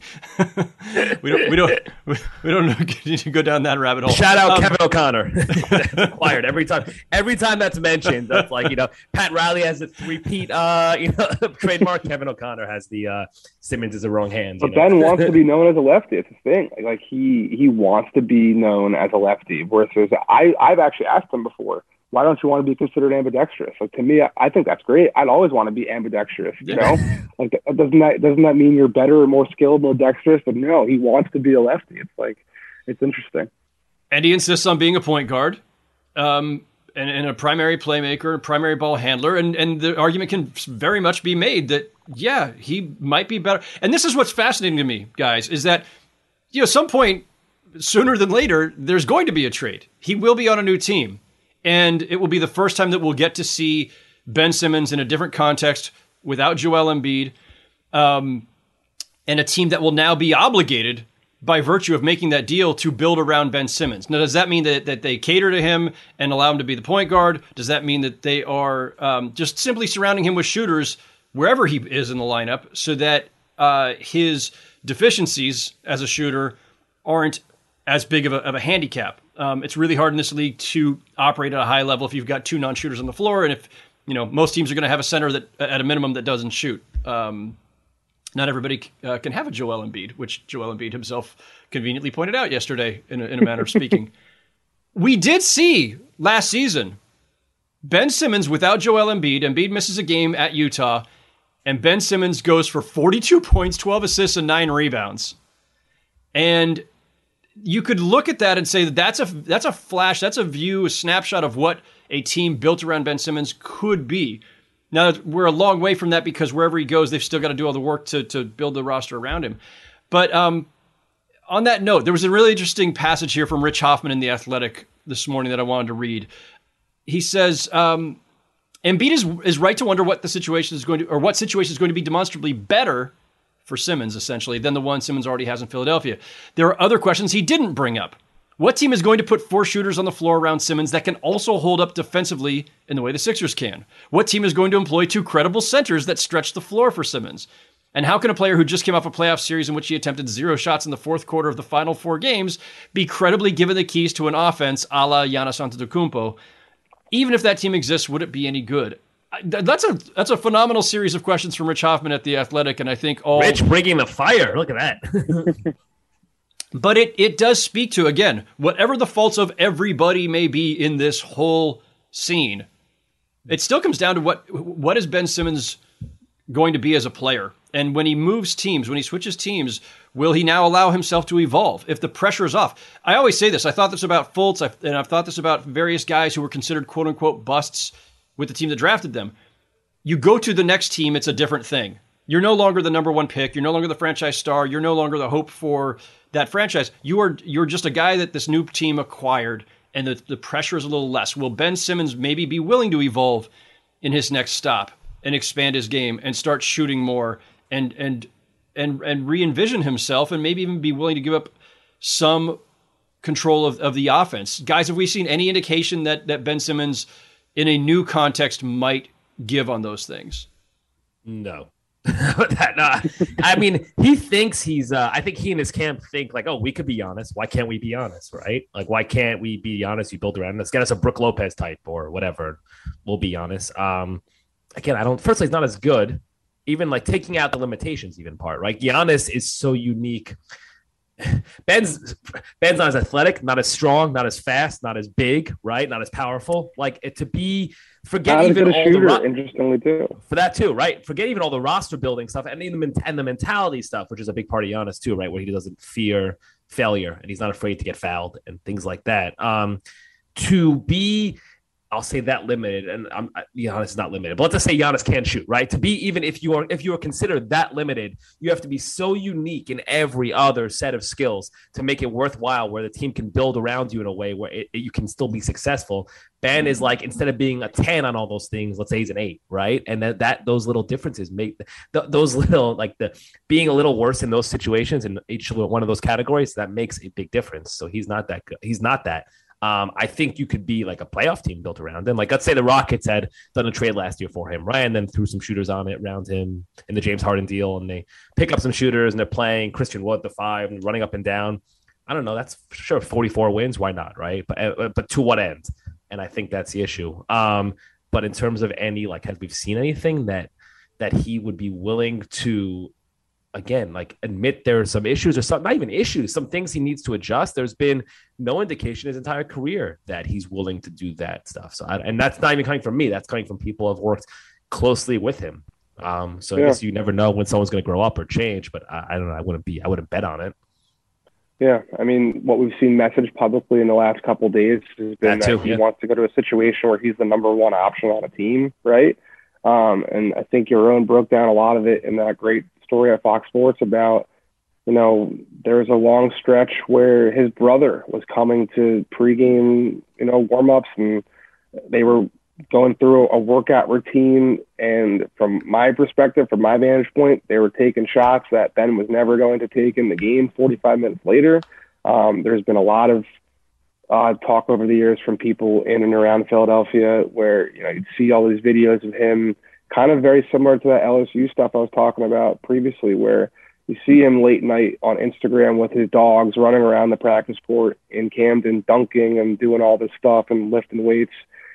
we don't we don't we don't need to go down that rabbit hole. Shout out um, Kevin O'Connor. That's acquired every time. Every time that's mentioned, that's like, you know, Pat Riley has the repeat, uh, you know, trademark. Kevin O'Connor has the uh, Simmons is the wrong hands. But you know? Ben wants to be known as a lefty. It's a thing. Like he he wants to be known as a lefty. Versus I I've actually asked him before. why don't you want to be considered ambidextrous? Like, to me, I, I think that's great. I'd always want to be ambidextrous, you know? Like, doesn't that, doesn't that mean you're better or more skilled or dexterous? But no, he wants to be a lefty. It's like, it's interesting. And he insists on being a point guard. Um, And, and a primary playmaker, a primary ball handler, and, and the argument can very much be made that, yeah, he might be better. And this is what's fascinating to me, guys, is that, you know, some point, sooner than later, there's going to be a trade. He will be on a new team, and it will be the first time that we'll get to see Ben Simmons in a different context without Joel Embiid, um, and a team that will now be obligated by virtue of making that deal to build around Ben Simmons. Now, does that mean that, that they cater to him and allow him to be the point guard? Does that mean that they are um, just simply surrounding him with shooters wherever he is in the lineup so that uh, his deficiencies as a shooter aren't as big of a, of a handicap? Um, it's really hard in this league to operate at a high level if you've got two non-shooters on the floor, and if, you know, most teams are going to have a center that, at a minimum, that doesn't shoot. Um, Not everybody uh, can have a Joel Embiid, which Joel Embiid himself conveniently pointed out yesterday in a, in a manner of speaking. We did see last season Ben Simmons without Joel Embiid. Embiid misses a game at Utah, and Ben Simmons goes for forty-two points, twelve assists, and nine rebounds. And you could look at that and say that that's a that's a flash, that's a view, a snapshot of what a team built around Ben Simmons could be. Now, we're a long way from that because wherever he goes, they've still got to do all the work to, to build the roster around him. But um, on that note, there was a really interesting passage here from Rich Hoffman in The Athletic this morning that I wanted to read. He says, um, Embiid is, is right to wonder what the situation is going to, or what situation is going to be demonstrably better for Simmons, essentially, than the one Simmons already has in Philadelphia. There are other questions he didn't bring up. What team is going to put four shooters on the floor around Simmons that can also hold up defensively in the way the Sixers can? What team is going to employ two credible centers that stretch the floor for Simmons? And how can a player who just came off a playoff series in which he attempted zero shots in the fourth quarter of the final four games be credibly given the keys to an offense a la Giannis Antetokounmpo? Even if that team exists, would it be any good? That's a that's a phenomenal series of questions from Rich Hoffman at The Athletic, and I think all... Rich bringing the fire. Look at that. But it it does speak to, again, whatever the faults of everybody may be in this whole scene, it still comes down to what what is Ben Simmons going to be as a player? And when he moves teams, when he switches teams, will he now allow himself to evolve if the pressure is off? I always say this. I thought this about Fultz, I've, and I've thought this about various guys who were considered quote-unquote busts with the team that drafted them. You go to the next team, it's a different thing. You're no longer the number one pick. You're no longer the franchise star. You're no longer the hope for that franchise. You are you're just a guy that this new team acquired, and the, the pressure is a little less. Will Ben Simmons maybe be willing to evolve in his next stop and expand his game and start shooting more and and and and re-envision himself and maybe even be willing to give up some control of, of the offense? Guys, have we seen any indication that that Ben Simmons in a new context might give on those things? No. that, no. I mean, he thinks he's, uh, I think he and his camp think like, oh, we could be honest. Why can't we be honest, right? Like, why can't we be honest? You build around us. Get us a Brook Lopez type or whatever. We'll be honest. Um, again, I don't, firstly, it's not as good. Even like taking out the limitations even part, right? Giannis is so unique. Ben's Ben's not as athletic, not as strong, not as fast, not as big, right? Not as powerful. Like it to be forget not even all shooter, the ro- interestingly too. For that too, right? Forget even all the roster building stuff and even the, and the mentality stuff, which is a big part of Giannis too, right? Where he doesn't fear failure and he's not afraid to get fouled and things like that. Um, to be I'll say that limited, and I'm Giannis is not limited, but let's just say Giannis can shoot, right? To be even if you are if you are considered that limited, you have to be so unique in every other set of skills to make it worthwhile, where the team can build around you in a way where it, it, you can still be successful. Ben is like, instead of being a ten on all those things, let's say he's an eight, right? And that that those little differences make th- those little like the being a little worse in those situations in each one of those categories, that makes a big difference. So he's not that good. He's not that. Um, I think you could be like a playoff team built around him. Like, let's say the Rockets had done a trade last year for him, right? And then threw some shooters on it around him in the James Harden deal. And they pick up some shooters and they're playing Christian Wood, the five, and running up and down. I don't know. That's sure forty-four wins. Why not? Right. But, uh, but to what end? And I think that's the issue. Um, but in terms of any, like, have we seen anything that, that he would be willing to again, like admit there are some issues or some, not even issues, some things he needs to adjust. There's been no indication his entire career that he's willing to do that stuff. So, I, and that's not even coming from me. That's coming from people who have worked closely with him. Um, so yeah. I guess you never know when someone's going to grow up or change, but I, I don't know. I wouldn't be, I wouldn't bet on it. Yeah. I mean, what we've seen messaged publicly in the last couple of days has been that, too, that he yeah. wants to go to a situation where he's the number one option on a team. Right. Um, and I think Yaron broke down a lot of it in that great story at Fox Sports about, you know, there was a long stretch where his brother was coming to pregame, you know, warm-ups, and they were going through a workout routine. And from my perspective, from my vantage point, they were taking shots that Ben was never going to take in the game forty-five minutes later. Um, there's been a lot of uh, talk over the years from people in and around Philadelphia where, you know, you'd see all these videos of him kind of very similar to that L S U stuff I was talking about previously, where you see him late night on Instagram with his dogs running around the practice court in Camden, dunking and doing all this stuff and lifting weights.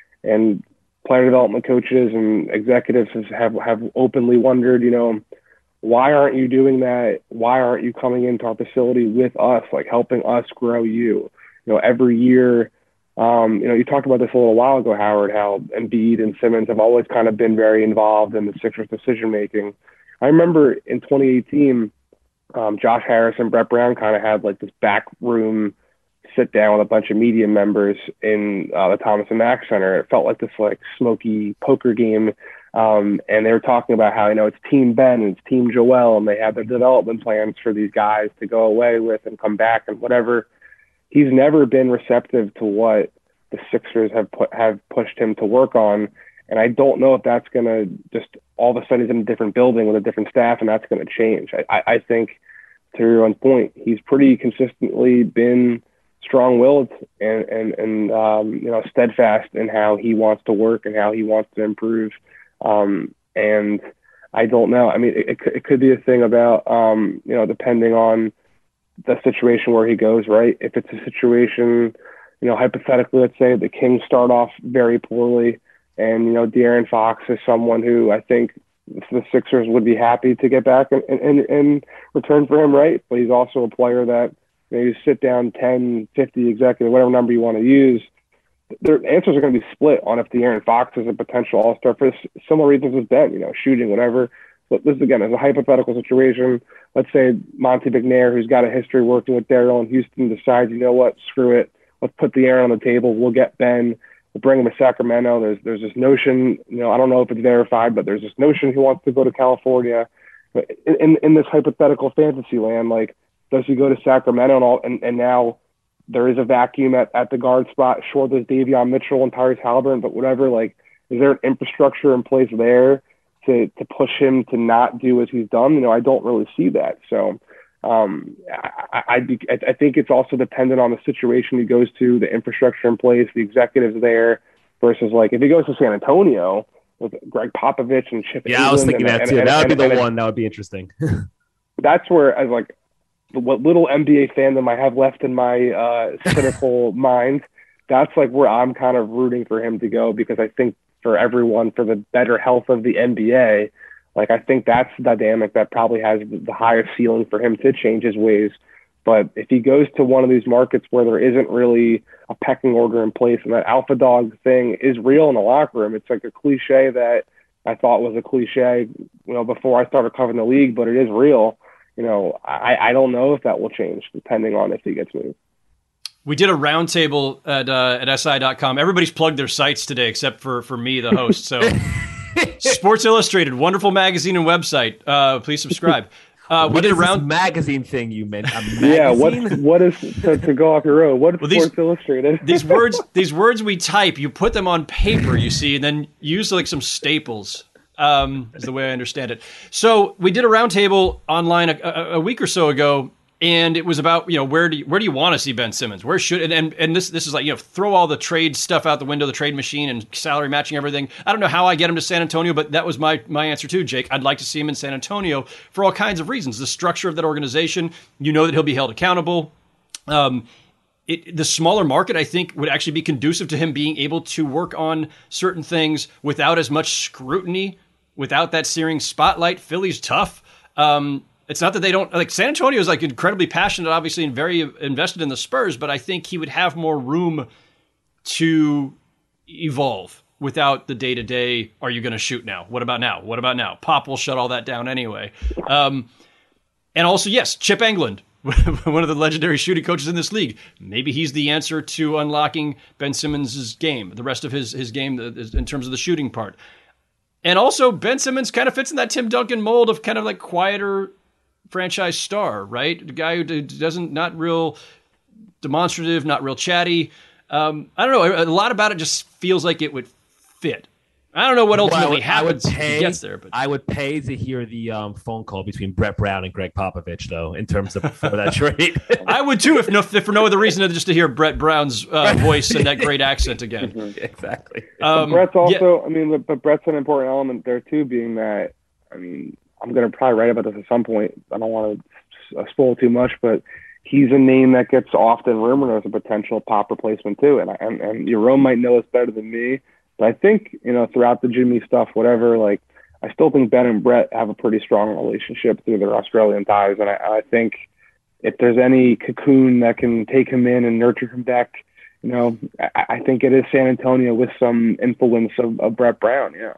And player development coaches and executives have, have openly wondered, you know, why aren't you doing that? Why aren't you coming into our facility with us, like helping us grow you? You know, every year, um, you know, you talked about this a little while ago, Howard, how Embiid and Simmons have always kind of been very involved in the Sixers decision-making. I remember in twenty eighteen, um, Josh Harris and Brett Brown kind of had like this back room sit down with a bunch of media members in uh, the Thomas and Mack Center. It felt like this like smoky poker game. Um, and they were talking about how, you know, it's Team Ben and it's Team Joel, and they had their development plans for these guys to go away with and come back and whatever. He's never been receptive to what the Sixers have put, have pushed him to work on. And I don't know if that's going to just all of a sudden he's in a different building with a different staff and that's going to change. I, I, I think, to your own point, he's pretty consistently been strong-willed and, and, and um, you know, steadfast in how he wants to work and how he wants to improve. Um, and I don't know. I mean, it, it could be a thing about, um, you know, depending on the situation where he goes, right? If it's a situation, you know, hypothetically, let's say the Kings start off very poorly and, you know, De'Aaron Fox is someone who I think the Sixers would be happy to get back in, in, in return for him, right? But he's also a player that, you know, you sit down ten, fifty executive, whatever number you want to use, their answers are going to be split on if De'Aaron Fox is a potential all-star for similar reasons as Ben, you know, shooting, whatever. But this, again, is a hypothetical situation. Let's say Monte McNair, who's got a history working with Daryl in Houston, decides, you know what, screw it. Let's put De'Aaron on the table. We'll get Ben. We'll bring him to Sacramento. There's there's this notion, you know, I don't know if it's verified, but there's this notion he wants to go to California. But in, in, in this hypothetical fantasy land, like, does he go to Sacramento and all? And, and now there is a vacuum at, at the guard spot. Sure, there's Davion Mitchell and Tyrese Halliburton, but whatever. Like, is there an infrastructure in place there to to push him to not do as he's done? You know, I don't really see that. So, um, I, I'd be. I, I think it's also dependent on the situation he goes to, the infrastructure in place, the executives there, versus like if he goes to San Antonio with Greg Popovich and Chip. Yeah, England I was thinking and, that and, too. and, That would and, be the and, one. That would be interesting. That's where I was like. What little N B A fandom I have left in my uh, cynical mind, that's like where I'm kind of rooting for him to go, because I think for everyone, for the better health of the N B A, like I think that's the dynamic that probably has the highest ceiling for him to change his ways. But if he goes to one of these markets where there isn't really a pecking order in place and that alpha dog thing is real in the locker room, it's like a cliche that I thought was a cliche, you know, before I started covering the league, but it is real. You know, I, I don't know if that will change depending on if he gets moved. We did a roundtable at uh, at S I dot com. Everybody's plugged their sites today except for, for me, the host. So Sports Illustrated, wonderful magazine and website. Uh, please subscribe. Uh, we what did is a round this magazine thing you meant? A magazine? Yeah, what what is to, to go off your road? What is well, Sports these, Illustrated? these words, these words we type, you put them on paper, you see, and then use like some staples. Um, is the way I understand it. So we did a roundtable online a, a, a week or so ago, and it was about, you know, where do you, where do you want to see Ben Simmons? Where should and, and and this this is like, you know, throw all the trade stuff out the window, the trade machine and salary matching everything. I don't know how I get him to San Antonio, but that was my my answer too, Jake. I'd like to see him in San Antonio for all kinds of reasons. The structure of that organization, you know that he'll be held accountable. Um, It, the smaller market, I think, would actually be conducive to him being able to work on certain things without as much scrutiny, without that searing spotlight. Philly's tough. Um, It's not that they don't like San Antonio is like incredibly passionate, obviously, and very invested in the Spurs, but I think he would have more room to evolve without the day to day. Are you going to shoot now? What about now? What about now? Pop will shut all that down anyway. Um, and also, yes, Chip Engelland, one of the legendary shooting coaches in this league. Maybe he's the answer to unlocking Ben Simmons' game, the rest of his his game in terms of the shooting part. And also, Ben Simmons kind of fits in that Tim Duncan mold of kind of like quieter franchise star, right? The guy who doesn't, not real demonstrative, not real chatty. Um, I don't know. A lot about it just feels like it would fit. I don't know what ultimately well, happens I would pay, if he gets there. But I would pay to hear the um, phone call between Brett Brown and Greg Popovich, though, in terms of for that trade. I would too, if, no, if for no other reason than just to hear Brett Brown's uh, voice and that great accent again. Exactly. Um, Brett's also, yeah. I mean, but, but Brett's an important element there too, being that, I mean, I'm going to probably write about this at some point. I don't want to uh, spoil too much, but he's a name that gets often rumored as a potential Pop replacement too. And, and, and Jerome might know this better than me. But I think, you know, throughout the Jimmy stuff, whatever, like, I still think Ben and Brett have a pretty strong relationship through their Australian ties. And I, I think if there's any cocoon that can take him in and nurture him back, you know, I, I think it is San Antonio with some influence of, of Brett Brown, yeah.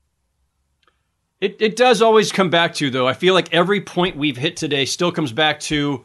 It it does always come back to, though, I feel like every point we've hit today still comes back to,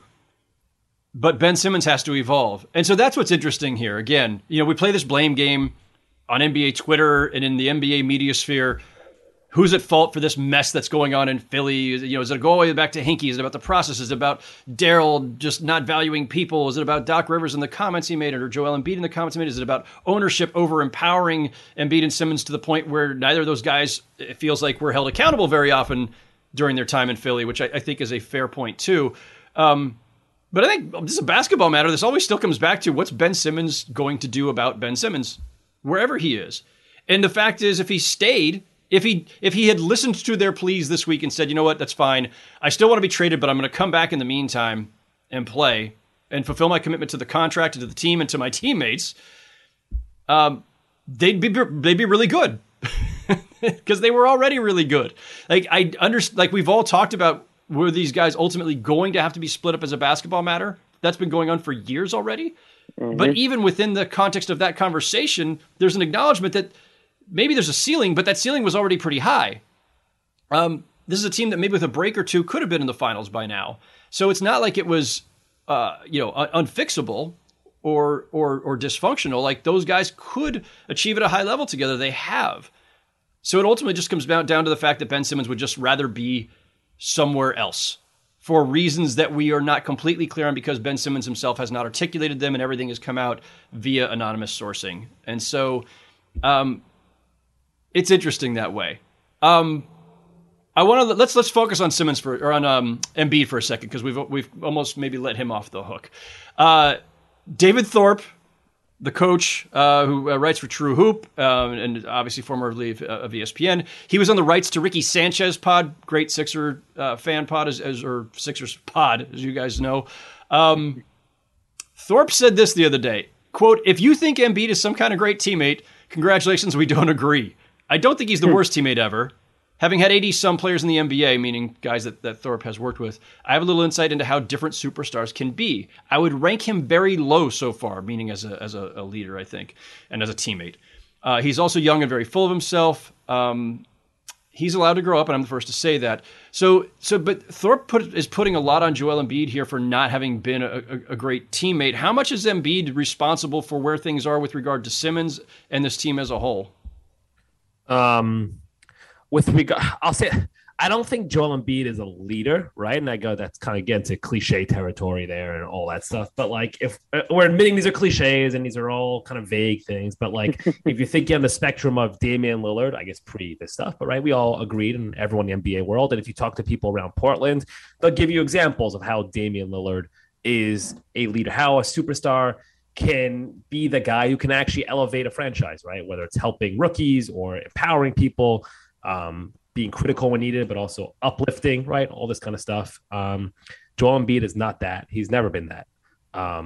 but Ben Simmons has to evolve. And so that's what's interesting here. Again, you know, we play this blame game on N B A Twitter and in the N B A media sphere. Who's at fault for this mess that's going on in Philly? You know, is it go all the way back to Hinkie? Is it about the process? Is it about Daryl just not valuing people? Is it about Doc Rivers and the comments he made, or Joel Embiid and the comments he made? Is it about ownership over empowering Embiid and Simmons to the point where neither of those guys, it feels like, were held accountable very often during their time in Philly, which I, I think is a fair point too. Um, but I think this is a basketball matter. This always still comes back to what's Ben Simmons going to do about Ben Simmons, wherever he is. And the fact is, if he stayed, If he if he had listened to their pleas this week and said, you know what, that's fine. I still want to be traded, but I'm going to come back in the meantime and play and fulfill my commitment to the contract and to the team and to my teammates, um, they'd be they'd be really good because they were already really good. Like I understand, like we've all talked about, were these guys ultimately going to have to be split up as a basketball matter? That's been going on for years already. Mm-hmm. But even within the context of that conversation, there's an acknowledgement that maybe there's a ceiling, but that ceiling was already pretty high. Um, this is a team that maybe with a break or two could have been in the finals by now. So it's not like it was, uh, you know, un- unfixable or, or, or dysfunctional. Like those guys could achieve at a high level together. They have. So it ultimately just comes down, down to the fact that Ben Simmons would just rather be somewhere else for reasons that we are not completely clear on, because Ben Simmons himself has not articulated them and everything has come out via anonymous sourcing. And so, um, it's interesting that way. Um, I want to let's let's focus on Simmons for or on um, Embiid for a second, because we've we've almost maybe let him off the hook. Uh, David Thorpe, the coach uh, who uh, writes for True Hoop um, and obviously formerly of, of E S P N, he was on the Rights to Ricky Sanchez pod, great Sixer uh, fan pod as, as or Sixers pod, as you guys know. Um, Thorpe said this the other day, quote, "If you think Embiid is some kind of great teammate, congratulations, we don't agree. I don't think he's the worst teammate ever. Having had eighty-some players in the N B A, meaning guys that, that Thorpe has worked with, I have a little insight into how different superstars can be. I would rank him very low so far," meaning as a as a, a leader, I think, and as a teammate. Uh, he's also young and very full of himself. Um, he's allowed to grow up, and I'm the first to say that. So, so, but Thorpe put, is putting a lot on Joel Embiid here for not having been a, a, a great teammate. How much is Embiid responsible for where things are with regard to Simmons and this team as a whole? Um, with regard, I'll say, I don't think Joel Embiid is a leader, right? And I go, that's kind of getting to cliche territory there and all that stuff. But like, if uh, we're admitting these are cliches and these are all kind of vague things, but like, if you're thinking on the spectrum of Damian Lillard, I guess pre this stuff, but right, we all agreed, and everyone in the N B A world, and if you talk to people around Portland, they'll give you examples of how Damian Lillard is a leader, how a superstar can be the guy who can actually elevate a franchise, right? Whether it's helping rookies or empowering people, um, being critical when needed, but also uplifting, right? All this kind of stuff. Um, Joel Embiid is not that. He's never been that. Um,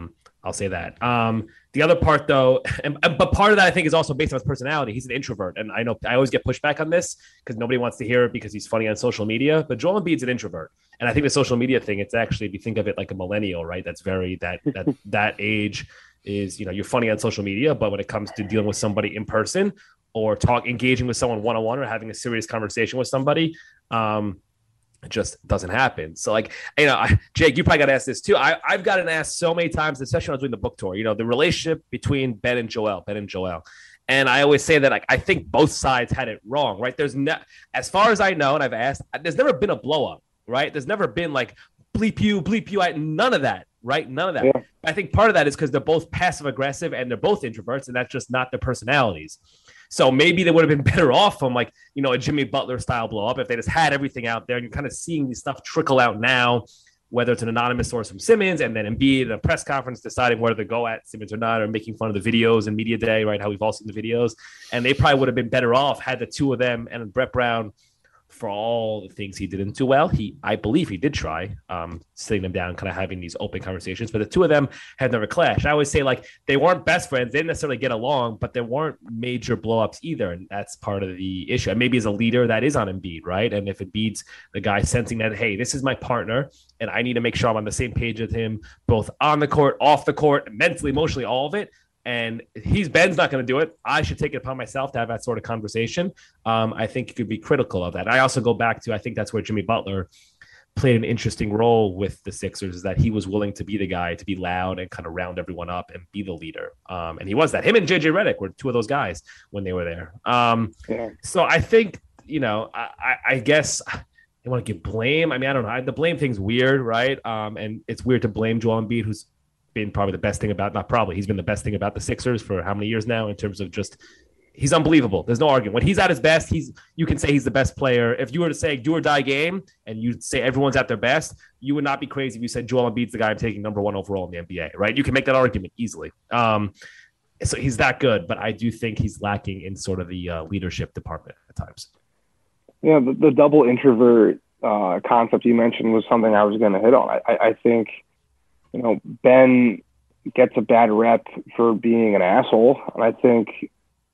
I'll say that. Um, the other part, though, and, but part of that I think is also based on his personality. He's an introvert, and I know I always get pushback on this because nobody wants to hear it because he's funny on social media. But Joel Embiid's an introvert, and I think the social media thing, it's actually, if you think of it like a millennial, right? That's very that that that age is, you know, you're funny on social media, but when it comes to dealing with somebody in person or talk engaging with someone one on one or having a serious conversation with somebody, um, it just doesn't happen. So, like, you know, I, Jake, you probably got asked this too. I, I've gotten asked so many times, especially when I was doing the book tour, you know, the relationship between Ben and Joel, Ben and Joel. And I always say that, like, I think both sides had it wrong, right? There's no, as far as I know, and I've asked, there's never been a blow up, right? There's never been like bleep you, bleep you, I, none of that, right? None of that. Yeah. I think part of that is because they're both passive aggressive and they're both introverts, and that's just not their personalities. So maybe they would have been better off from, like, you know, a Jimmy Butler style blow up if they just had everything out there. And you're kind of seeing these stuff trickle out now, whether it's an anonymous source from Simmons and then Embiid in a press conference deciding whether to go at Simmons or not, or making fun of the videos and media day, right? How we've all seen the videos. And they probably would have been better off had the two of them and Brett Brown, for all the things he didn't do well, he, I believe he did try um, sitting them down, kind of having these open conversations, but the two of them had never clashed. I always say, like, they weren't best friends. They didn't necessarily get along, but there weren't major blowups either. And that's part of the issue. And maybe as a leader, that is on Embiid, right? And if Embiid's the guy sensing that, hey, this is my partner and I need to make sure I'm on the same page with him, both on the court, off the court, mentally, emotionally, all of it. And he's Ben's not going to do it. I should take it upon myself to have that sort of conversation. Um, I think you could be critical of that. I also go back to, I think that's where Jimmy Butler played an interesting role with the Sixers, is that he was willing to be the guy, to be loud and kind of round everyone up and be the leader. Um, and he was that. Him and J J Redick were two of those guys when they were there. Um, yeah. So I think, you know, I, I, I guess they want to give blame. I mean, I don't know. The blame thing's weird, right? Um, and it's weird to blame Joel Embiid, who's been probably the best thing about, not probably, he's been the best thing about the Sixers for how many years now in terms of just, he's unbelievable. There's no argument. When he's at his best, he's, you can say he's the best player. If you were to say do or die game and you say everyone's at their best, you would not be crazy if you said Joel Embiid's the guy I'm taking number one overall in the N B A, right? You can make that argument easily. Um, so he's that good, but I do think he's lacking in sort of the uh, leadership department at times. Yeah, the, the double introvert uh, concept you mentioned was something I was going to hit on. I, I, I think, you know, Ben gets a bad rep for being an asshole. And I think,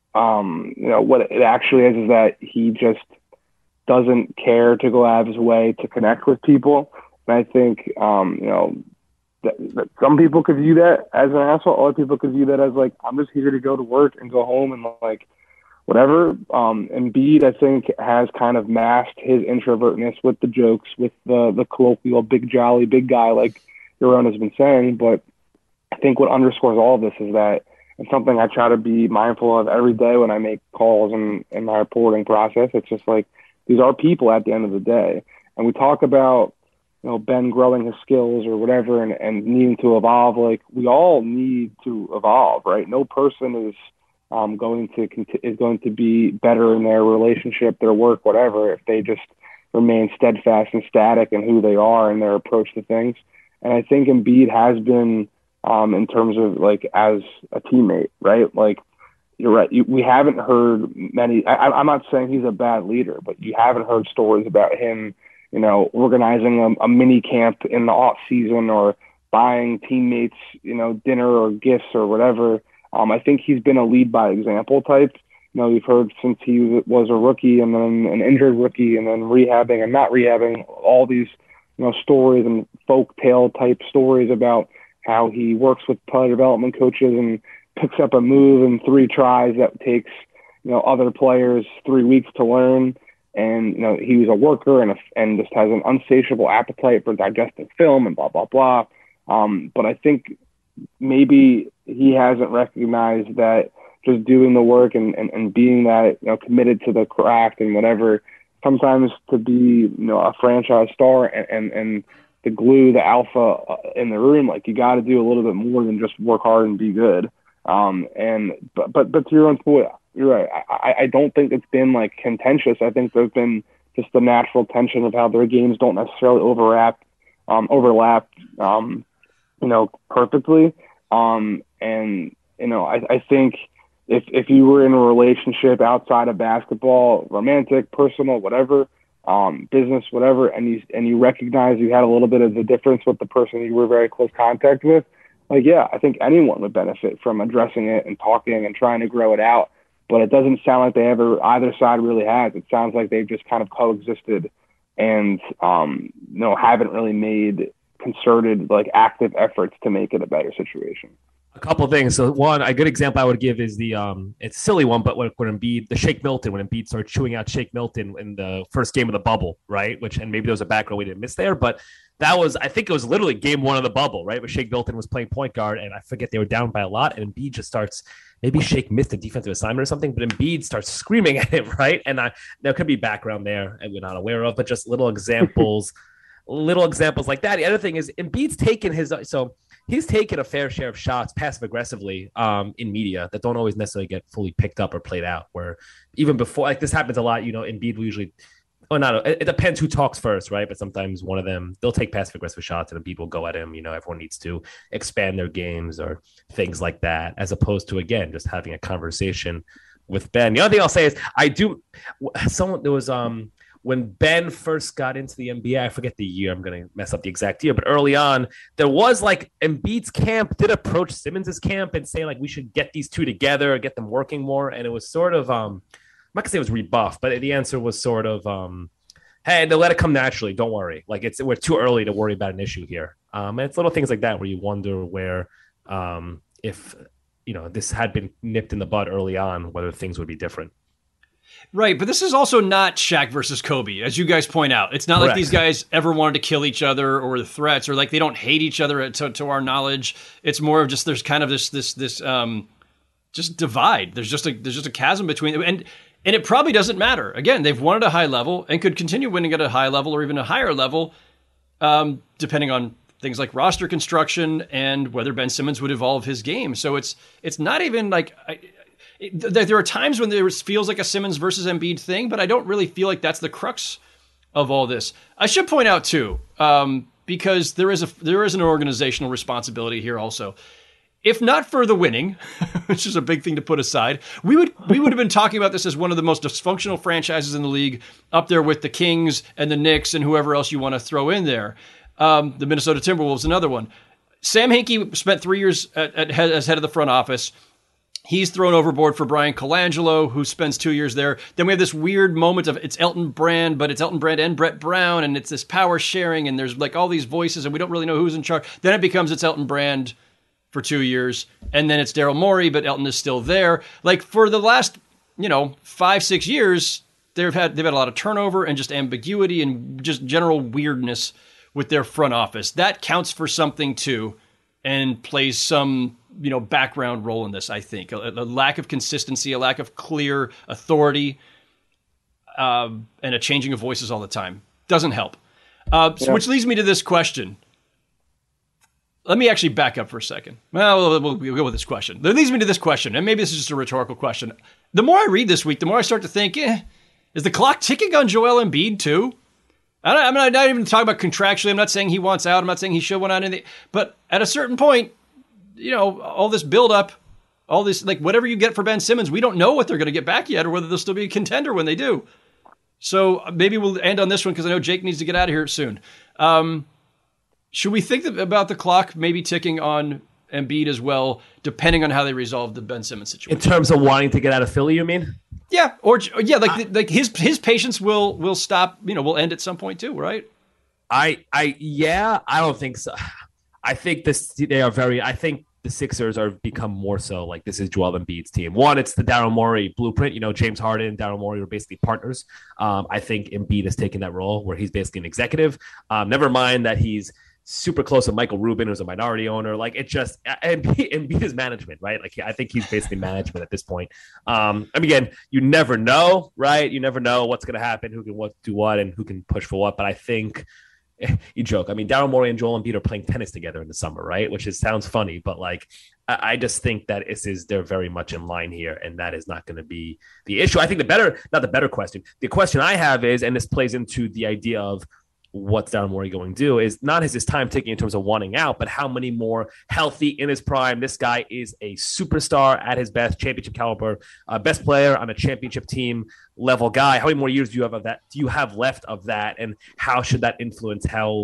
um, you know, what it actually is is that he just doesn't care to go out of his way to connect with people. And I think, um, you know, that, that some people could view that as an asshole. Other people could view that as, like, I'm just here to go to work and go home and, like, whatever. Um, Embiid, I think, has kind of masked his introvertness with the jokes, with the, the colloquial big jolly big guy, like Yaron has been saying. But I think what underscores all of this is that it's something I try to be mindful of every day when I make calls in, in my reporting process. It's just like, these are people at the end of the day. And we talk about, you know, Ben growing his skills or whatever and, and needing to evolve. Like, we all need to evolve, right? No person is um, going to cont- is going to be better in their relationship, their work, whatever, if they just remain steadfast and static in who they are and their approach to things. And I think Embiid has been, um, in terms of, like, as a teammate, right? Like, you're right. You, we haven't heard many. I, I'm not saying he's a bad leader, but you haven't heard stories about him, you know, organizing a, a mini camp in the off season or buying teammates, you know, dinner or gifts or whatever. Um, I think he's been a lead by example type. You know, we've heard since he was a rookie and then an injured rookie and then rehabbing and not rehabbing, all these, you know, stories and folk tale type stories about how he works with player development coaches and picks up a move in three tries that takes, you know, other players three weeks to learn. And, you know, he was a worker and a, and just has an insatiable appetite for digesting film and blah, blah, blah. Um, but I think maybe he hasn't recognized that just doing the work and, and, and being that, you know, committed to the craft and whatever, sometimes to be, you know, a franchise star and, and, and the glue, the alpha in the room, like, you got to do a little bit more than just work hard and be good. Um, and, but, but, but to your own point, you're right. I, I don't think it's been, like, contentious. I think there's been just the natural tension of how their games don't necessarily overlap, um, overlap, um, you know, perfectly. Um, and, you know, I, I think if, if you were in a relationship outside of basketball, romantic, personal, whatever, um, business, whatever, and you, and you recognize you had a little bit of the difference with the person you were very close contact with, like, yeah, I think anyone would benefit from addressing it and talking and trying to grow it out. But it doesn't sound like they ever, either side really has. It sounds like they've just kind of coexisted and, um, you know, haven't really made concerted, like, active efforts to make it a better situation. A couple of things. So one, a good example I would give is the um, it's a silly one, but when, when Embiid, the Shake Milton, when Embiid started chewing out Shake Milton in the first game of the bubble, right? Which, and maybe there was a background we didn't miss there, but that was, I think it was literally game one of the bubble, right? Where Shake Milton was playing point guard, and I forget they were down by a lot, and Embiid just starts, maybe Shake missed a defensive assignment or something, but Embiid starts screaming at him, right? And I, there could be background there and we're not aware of, but just little examples, little examples like that. The other thing is Embiid's taken his, so he's taken a fair share of shots passive aggressively um, in media that don't always necessarily get fully picked up or played out, where even before, like this happens a lot, you know, Embiid will usually, oh, not, it, it depends who talks first, right? But sometimes one of them, they'll take passive aggressive shots and Embiid will go at him. You know, everyone needs to expand their games or things like that, as opposed to, again, just having a conversation with Ben. The other thing I'll say is I do, someone, there was, um, when Ben first got into the N B A, I forget the year, I'm going to mess up the exact year, but early on, there was like Embiid's camp did approach Simmons's camp and say like, we should get these two together, get them working more. And it was sort of, um, I'm not gonna say it was rebuffed, but the answer was sort of, um, hey, they'll let it come naturally. Don't worry. Like it's, we're too early to worry about an issue here. Um, and it's little things like that where you wonder where, um, if, you know, this had been nipped in the bud early on, whether things would be different. Right, but this is also not Shaq versus Kobe, as you guys point out. It's not Correct. Like these guys ever wanted to kill each other or the threats, or like they don't hate each other to, to our knowledge. It's more of just there's kind of this this this um just divide. There's just a there's just a chasm between them, and and it probably doesn't matter. Again, they've won at a high level and could continue winning at a high level or even a higher level, um, depending on things like roster construction and whether Ben Simmons would evolve his game. So it's it's not even like. I, There are times when there feels like a Simmons versus Embiid thing, but I don't really feel like that's the crux of all this. I should point out too, um, because there is a there is an organizational responsibility here also. If not for the winning, which is a big thing to put aside, we would we would have been talking about this as one of the most dysfunctional franchises in the league, up there with the Kings and the Knicks and whoever else you want to throw in there. Um, the Minnesota Timberwolves, another one. Sam Hinkie spent three years at, at, as head of the front office. He's thrown overboard for Brian Colangelo, who spends two years there. Then we have this weird moment of it's Elton Brand, but it's Elton Brand and Brett Brown, and it's this power sharing, and there's like all these voices, and we don't really know who's in charge. Then it becomes it's Elton Brand for two years, and then it's Daryl Morey, but Elton is still there. Like for the last, you know, five, six years, they've had they've had a lot of turnover and just ambiguity and just general weirdness with their front office. That counts for something too, and plays some, you know, background role in this, I think. A, a lack of consistency, a lack of clear authority, um, and a changing of voices all the time. Doesn't help. Uh, yeah. so, which leads me to this question. Let me actually back up for a second. Well, we'll, we'll go with this question. That leads me to this question, and maybe this is just a rhetorical question. The more I read this week, the more I start to think, eh, is the clock ticking on Joel Embiid too? I don't, I'm not even talking about contractually. I'm not saying he wants out. I'm not saying he should want out. Anything. But at a certain point, you know, all this buildup, all this, like whatever you get for Ben Simmons, we don't know what they're going to get back yet or whether they'll still be a contender when they do. So maybe we'll end on this one because I know Jake needs to get out of here soon. Um, should we think about the clock maybe ticking on Embiid as well, depending on how they resolve the Ben Simmons situation? In terms of wanting to get out of Philly, you mean? Yeah, or yeah, like I, like his his patience will will stop. You know, will end at some point too, right? I I yeah, I don't think so. I think this they are very. I think the Sixers are become more so like this is Joel Embiid's team. One, it's the Daryl Morey blueprint. You know, James Harden and Daryl Morey were basically partners. Um, I think Embiid has taken that role where he's basically an executive. Um, never mind that he's super close to Michael Rubin, who's a minority owner. Like it just, and Embiid is management, right? Like I think he's basically management at this point. Um, I mean, again, you never know, right? You never know what's going to happen, who can what do what, and who can push for what. But I think you joke. I mean, Daryl Morey and Joel Embiid are playing tennis together in the summer, right? Which is sounds funny, but like I, I just think that this is they're very much in line here, and that is not going to be the issue. I think the better, not the better question. The question I have is, and this plays into the idea of what's Daryl Morey going to do, is not is his time ticking in terms of wanting out, but how many more healthy in his prime. This guy is a superstar at his best, championship caliber, uh, best player on a championship team level guy. How many more years do you have of that? Do you have left of that? And how should that influence how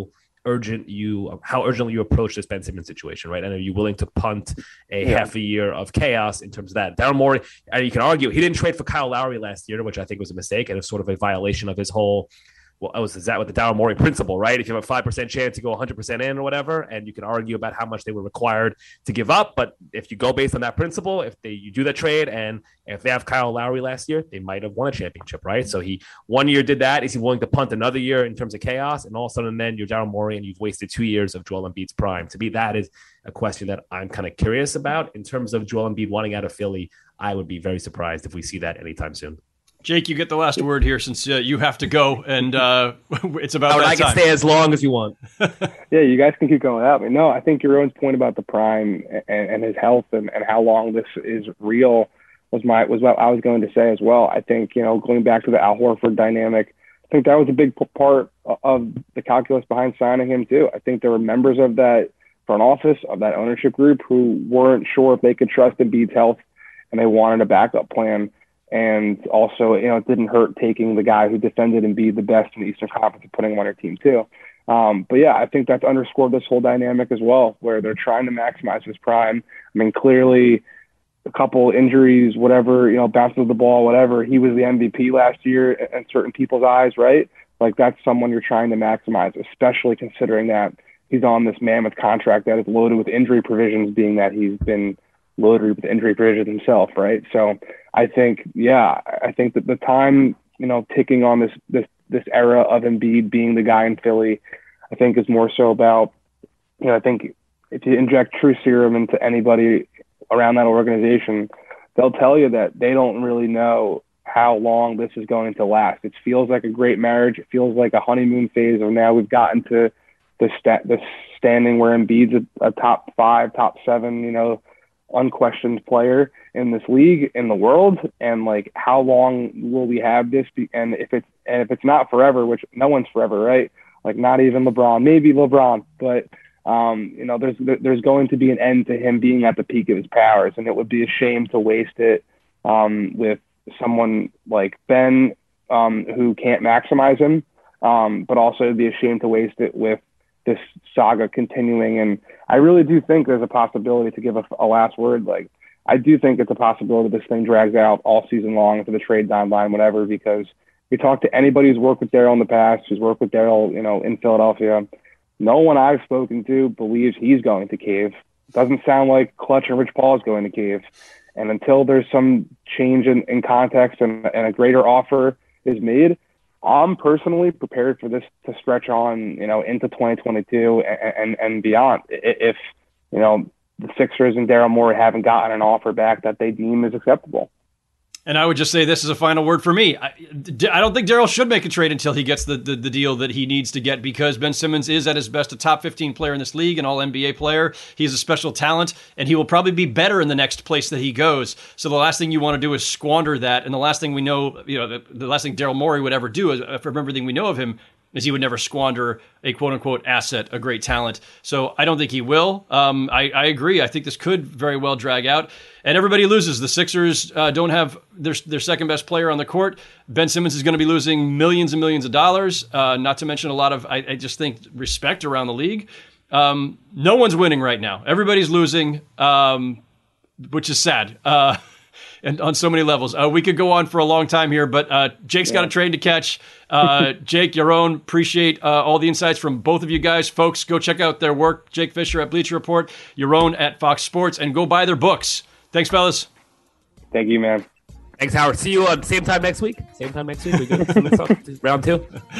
urgent you, how urgently you approach this Ben Simmons situation, right? And are you willing to punt a yeah. half a year of chaos in terms of that? Daryl Morey, and you can argue he didn't trade for Kyle Lowry last year, which I think was a mistake, and it's sort of a violation of his whole. Well, I was is that with the Daryl Morey principle, right? If you have a five percent chance to go one hundred percent in or whatever, and you can argue about how much they were required to give up. But if you go based on that principle, if they you do that trade, and if they have Kyle Lowry last year, they might have won a championship, right? So he one year did that. Is he willing to punt another year in terms of chaos? And all of a sudden then you're Daryl Morey and you've wasted two years of Joel Embiid's prime. To me, that is a question that I'm kind of curious about. In terms of Joel Embiid wanting out of Philly, I would be very surprised if we see that anytime soon. Jake, you get the last word here since uh, you have to go, and uh, it's about oh, that I can time. stay as long as you want. Yeah, you guys can keep going without me. No, I think Jeroen's point about the prime and, and his health and, and how long this is real was my was what I was going to say as well. I think, you know, going back to the Al Horford dynamic, I think that was a big part of the calculus behind signing him too. I think there were members of that front office, of that ownership group, who weren't sure if they could trust Embiid's health, and they wanted a backup plan. And also, you know, it didn't hurt taking the guy who defended Embiid the best in the Eastern Conference and putting him on your team too. Um, but yeah, I think that's underscored this whole dynamic as well, where they're trying to maximize his prime. I mean, clearly a couple injuries, whatever, you know, bouncing the ball, whatever, he was the M V P last year in certain people's eyes, right? Like, that's someone you're trying to maximize, especially considering that he's on this mammoth contract that is loaded with injury provisions, being that he's been loaded with injury provisions himself, right? So I think, yeah, I think that the time, you know, ticking on this this this era of Embiid being the guy in Philly, I think is more so about, you know, I think if you inject true serum into anybody around that organization, they'll tell you that they don't really know how long this is going to last. It feels like a great marriage. It feels like a honeymoon phase, and now we've gotten to the sta- the standing where Embiid's a, a top five, top seven, you know, unquestioned player in this league, in the world. And like, how long will we have this be? And if it's and if it's not forever, which no one's forever, right? Like, not even LeBron, maybe LeBron, but um, you know, there's there's going to be an end to him being at the peak of his powers, and it would be a shame to waste it um, with someone like Ben, um, who can't maximize him. Um, but also it'd be a shame to waste it with this saga continuing. And I really do think there's a possibility, to give a, a last word, like, I do think it's a possibility this thing drags out all season long into the trade deadline, whatever, because we talk to anybody who's worked with Daryl in the past, who's worked with Daryl, you know, in Philadelphia. No one I've spoken to believes he's going to cave. It doesn't sound like Clutch and Rich Paul is going to cave. And until there's some change in, in context and, and a greater offer is made, I'm personally prepared for this to stretch on, you know, into twenty twenty-two and, and, and beyond. If, you know, the Sixers and Daryl Morey haven't gotten an offer back that they deem is acceptable. And I would just say this is a final word for me. I, I don't think Daryl should make a trade until he gets the, the, the deal that he needs to get, because Ben Simmons is at his best a top fifteen player in this league, an all N B A player. He's a special talent, and he will probably be better in the next place that he goes. So the last thing you want to do is squander that. And the last thing we know, you know, the, the last thing Daryl Morey would ever do, is, from everything we know of him, is he would never squander a quote-unquote asset, a great talent. So I don't think he will. Um, I, I agree. I think this could very well drag out. And everybody loses. The Sixers uh, don't have their, their second-best player on the court. Ben Simmons is going to be losing millions and millions of dollars, uh, not to mention a lot of, I, I just think, respect around the league. Um, no one's winning right now. Everybody's losing, um, which is sad. Uh And on so many levels. Uh, we could go on for a long time here, but uh, Jake's yeah. got a train to catch. Uh, Jake, Jeroen, appreciate uh, all the insights from both of you guys. Folks, go check out their work. Jake Fisher at Bleacher Report, Jeroen at Fox Sports, and go buy their books. Thanks, fellas. Thank you, man. Thanks, Howard. See you on same time next week. Same time next week. We good? Round two.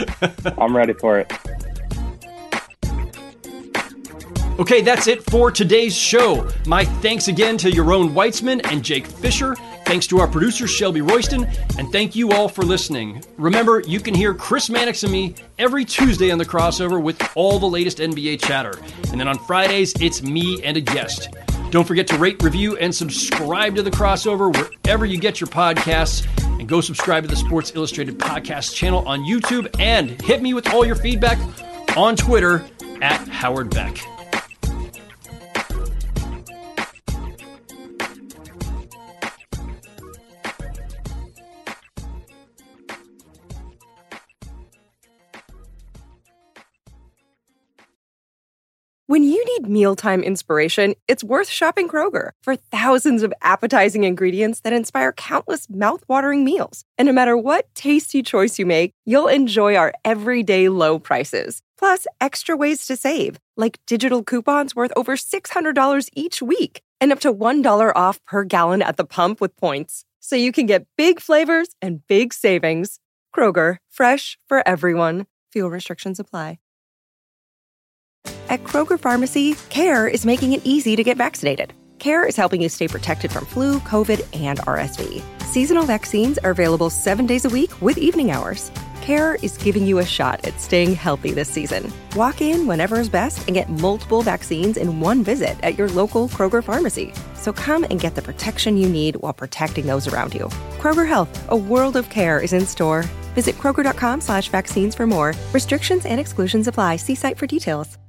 I'm ready for it. Okay, that's it for today's show. My thanks again to Jeroen Weitzman and Jake Fisher. Thanks to our producer, Shelby Royston. And thank you all for listening. Remember, you can hear Chris Mannix and me every Tuesday on The Crossover with all the latest N B A chatter. And then on Fridays, it's me and a guest. Don't forget to rate, review, and subscribe to The Crossover wherever you get your podcasts. And go subscribe to the Sports Illustrated podcast channel on YouTube. And hit me with all your feedback on Twitter at Howard Beck. When you need mealtime inspiration, it's worth shopping Kroger for thousands of appetizing ingredients that inspire countless mouth-watering meals. And no matter what tasty choice you make, you'll enjoy our everyday low prices. Plus, extra ways to save, like digital coupons worth over six hundred dollars each week and up to one dollar off per gallon at the pump with points. So you can get big flavors and big savings. Kroger, fresh for everyone. Fuel restrictions apply. At Kroger Pharmacy, CARE is making it easy to get vaccinated. CARE is helping you stay protected from flu, COVID, and R S V. Seasonal vaccines are available seven days a week with evening hours. CARE is giving you a shot at staying healthy this season. Walk in whenever is best and get multiple vaccines in one visit at your local Kroger Pharmacy. So come and get the protection you need while protecting those around you. Kroger Health, a world of care is in store. Visit Kroger.com slash vaccines for more. Restrictions and exclusions apply. See site for details.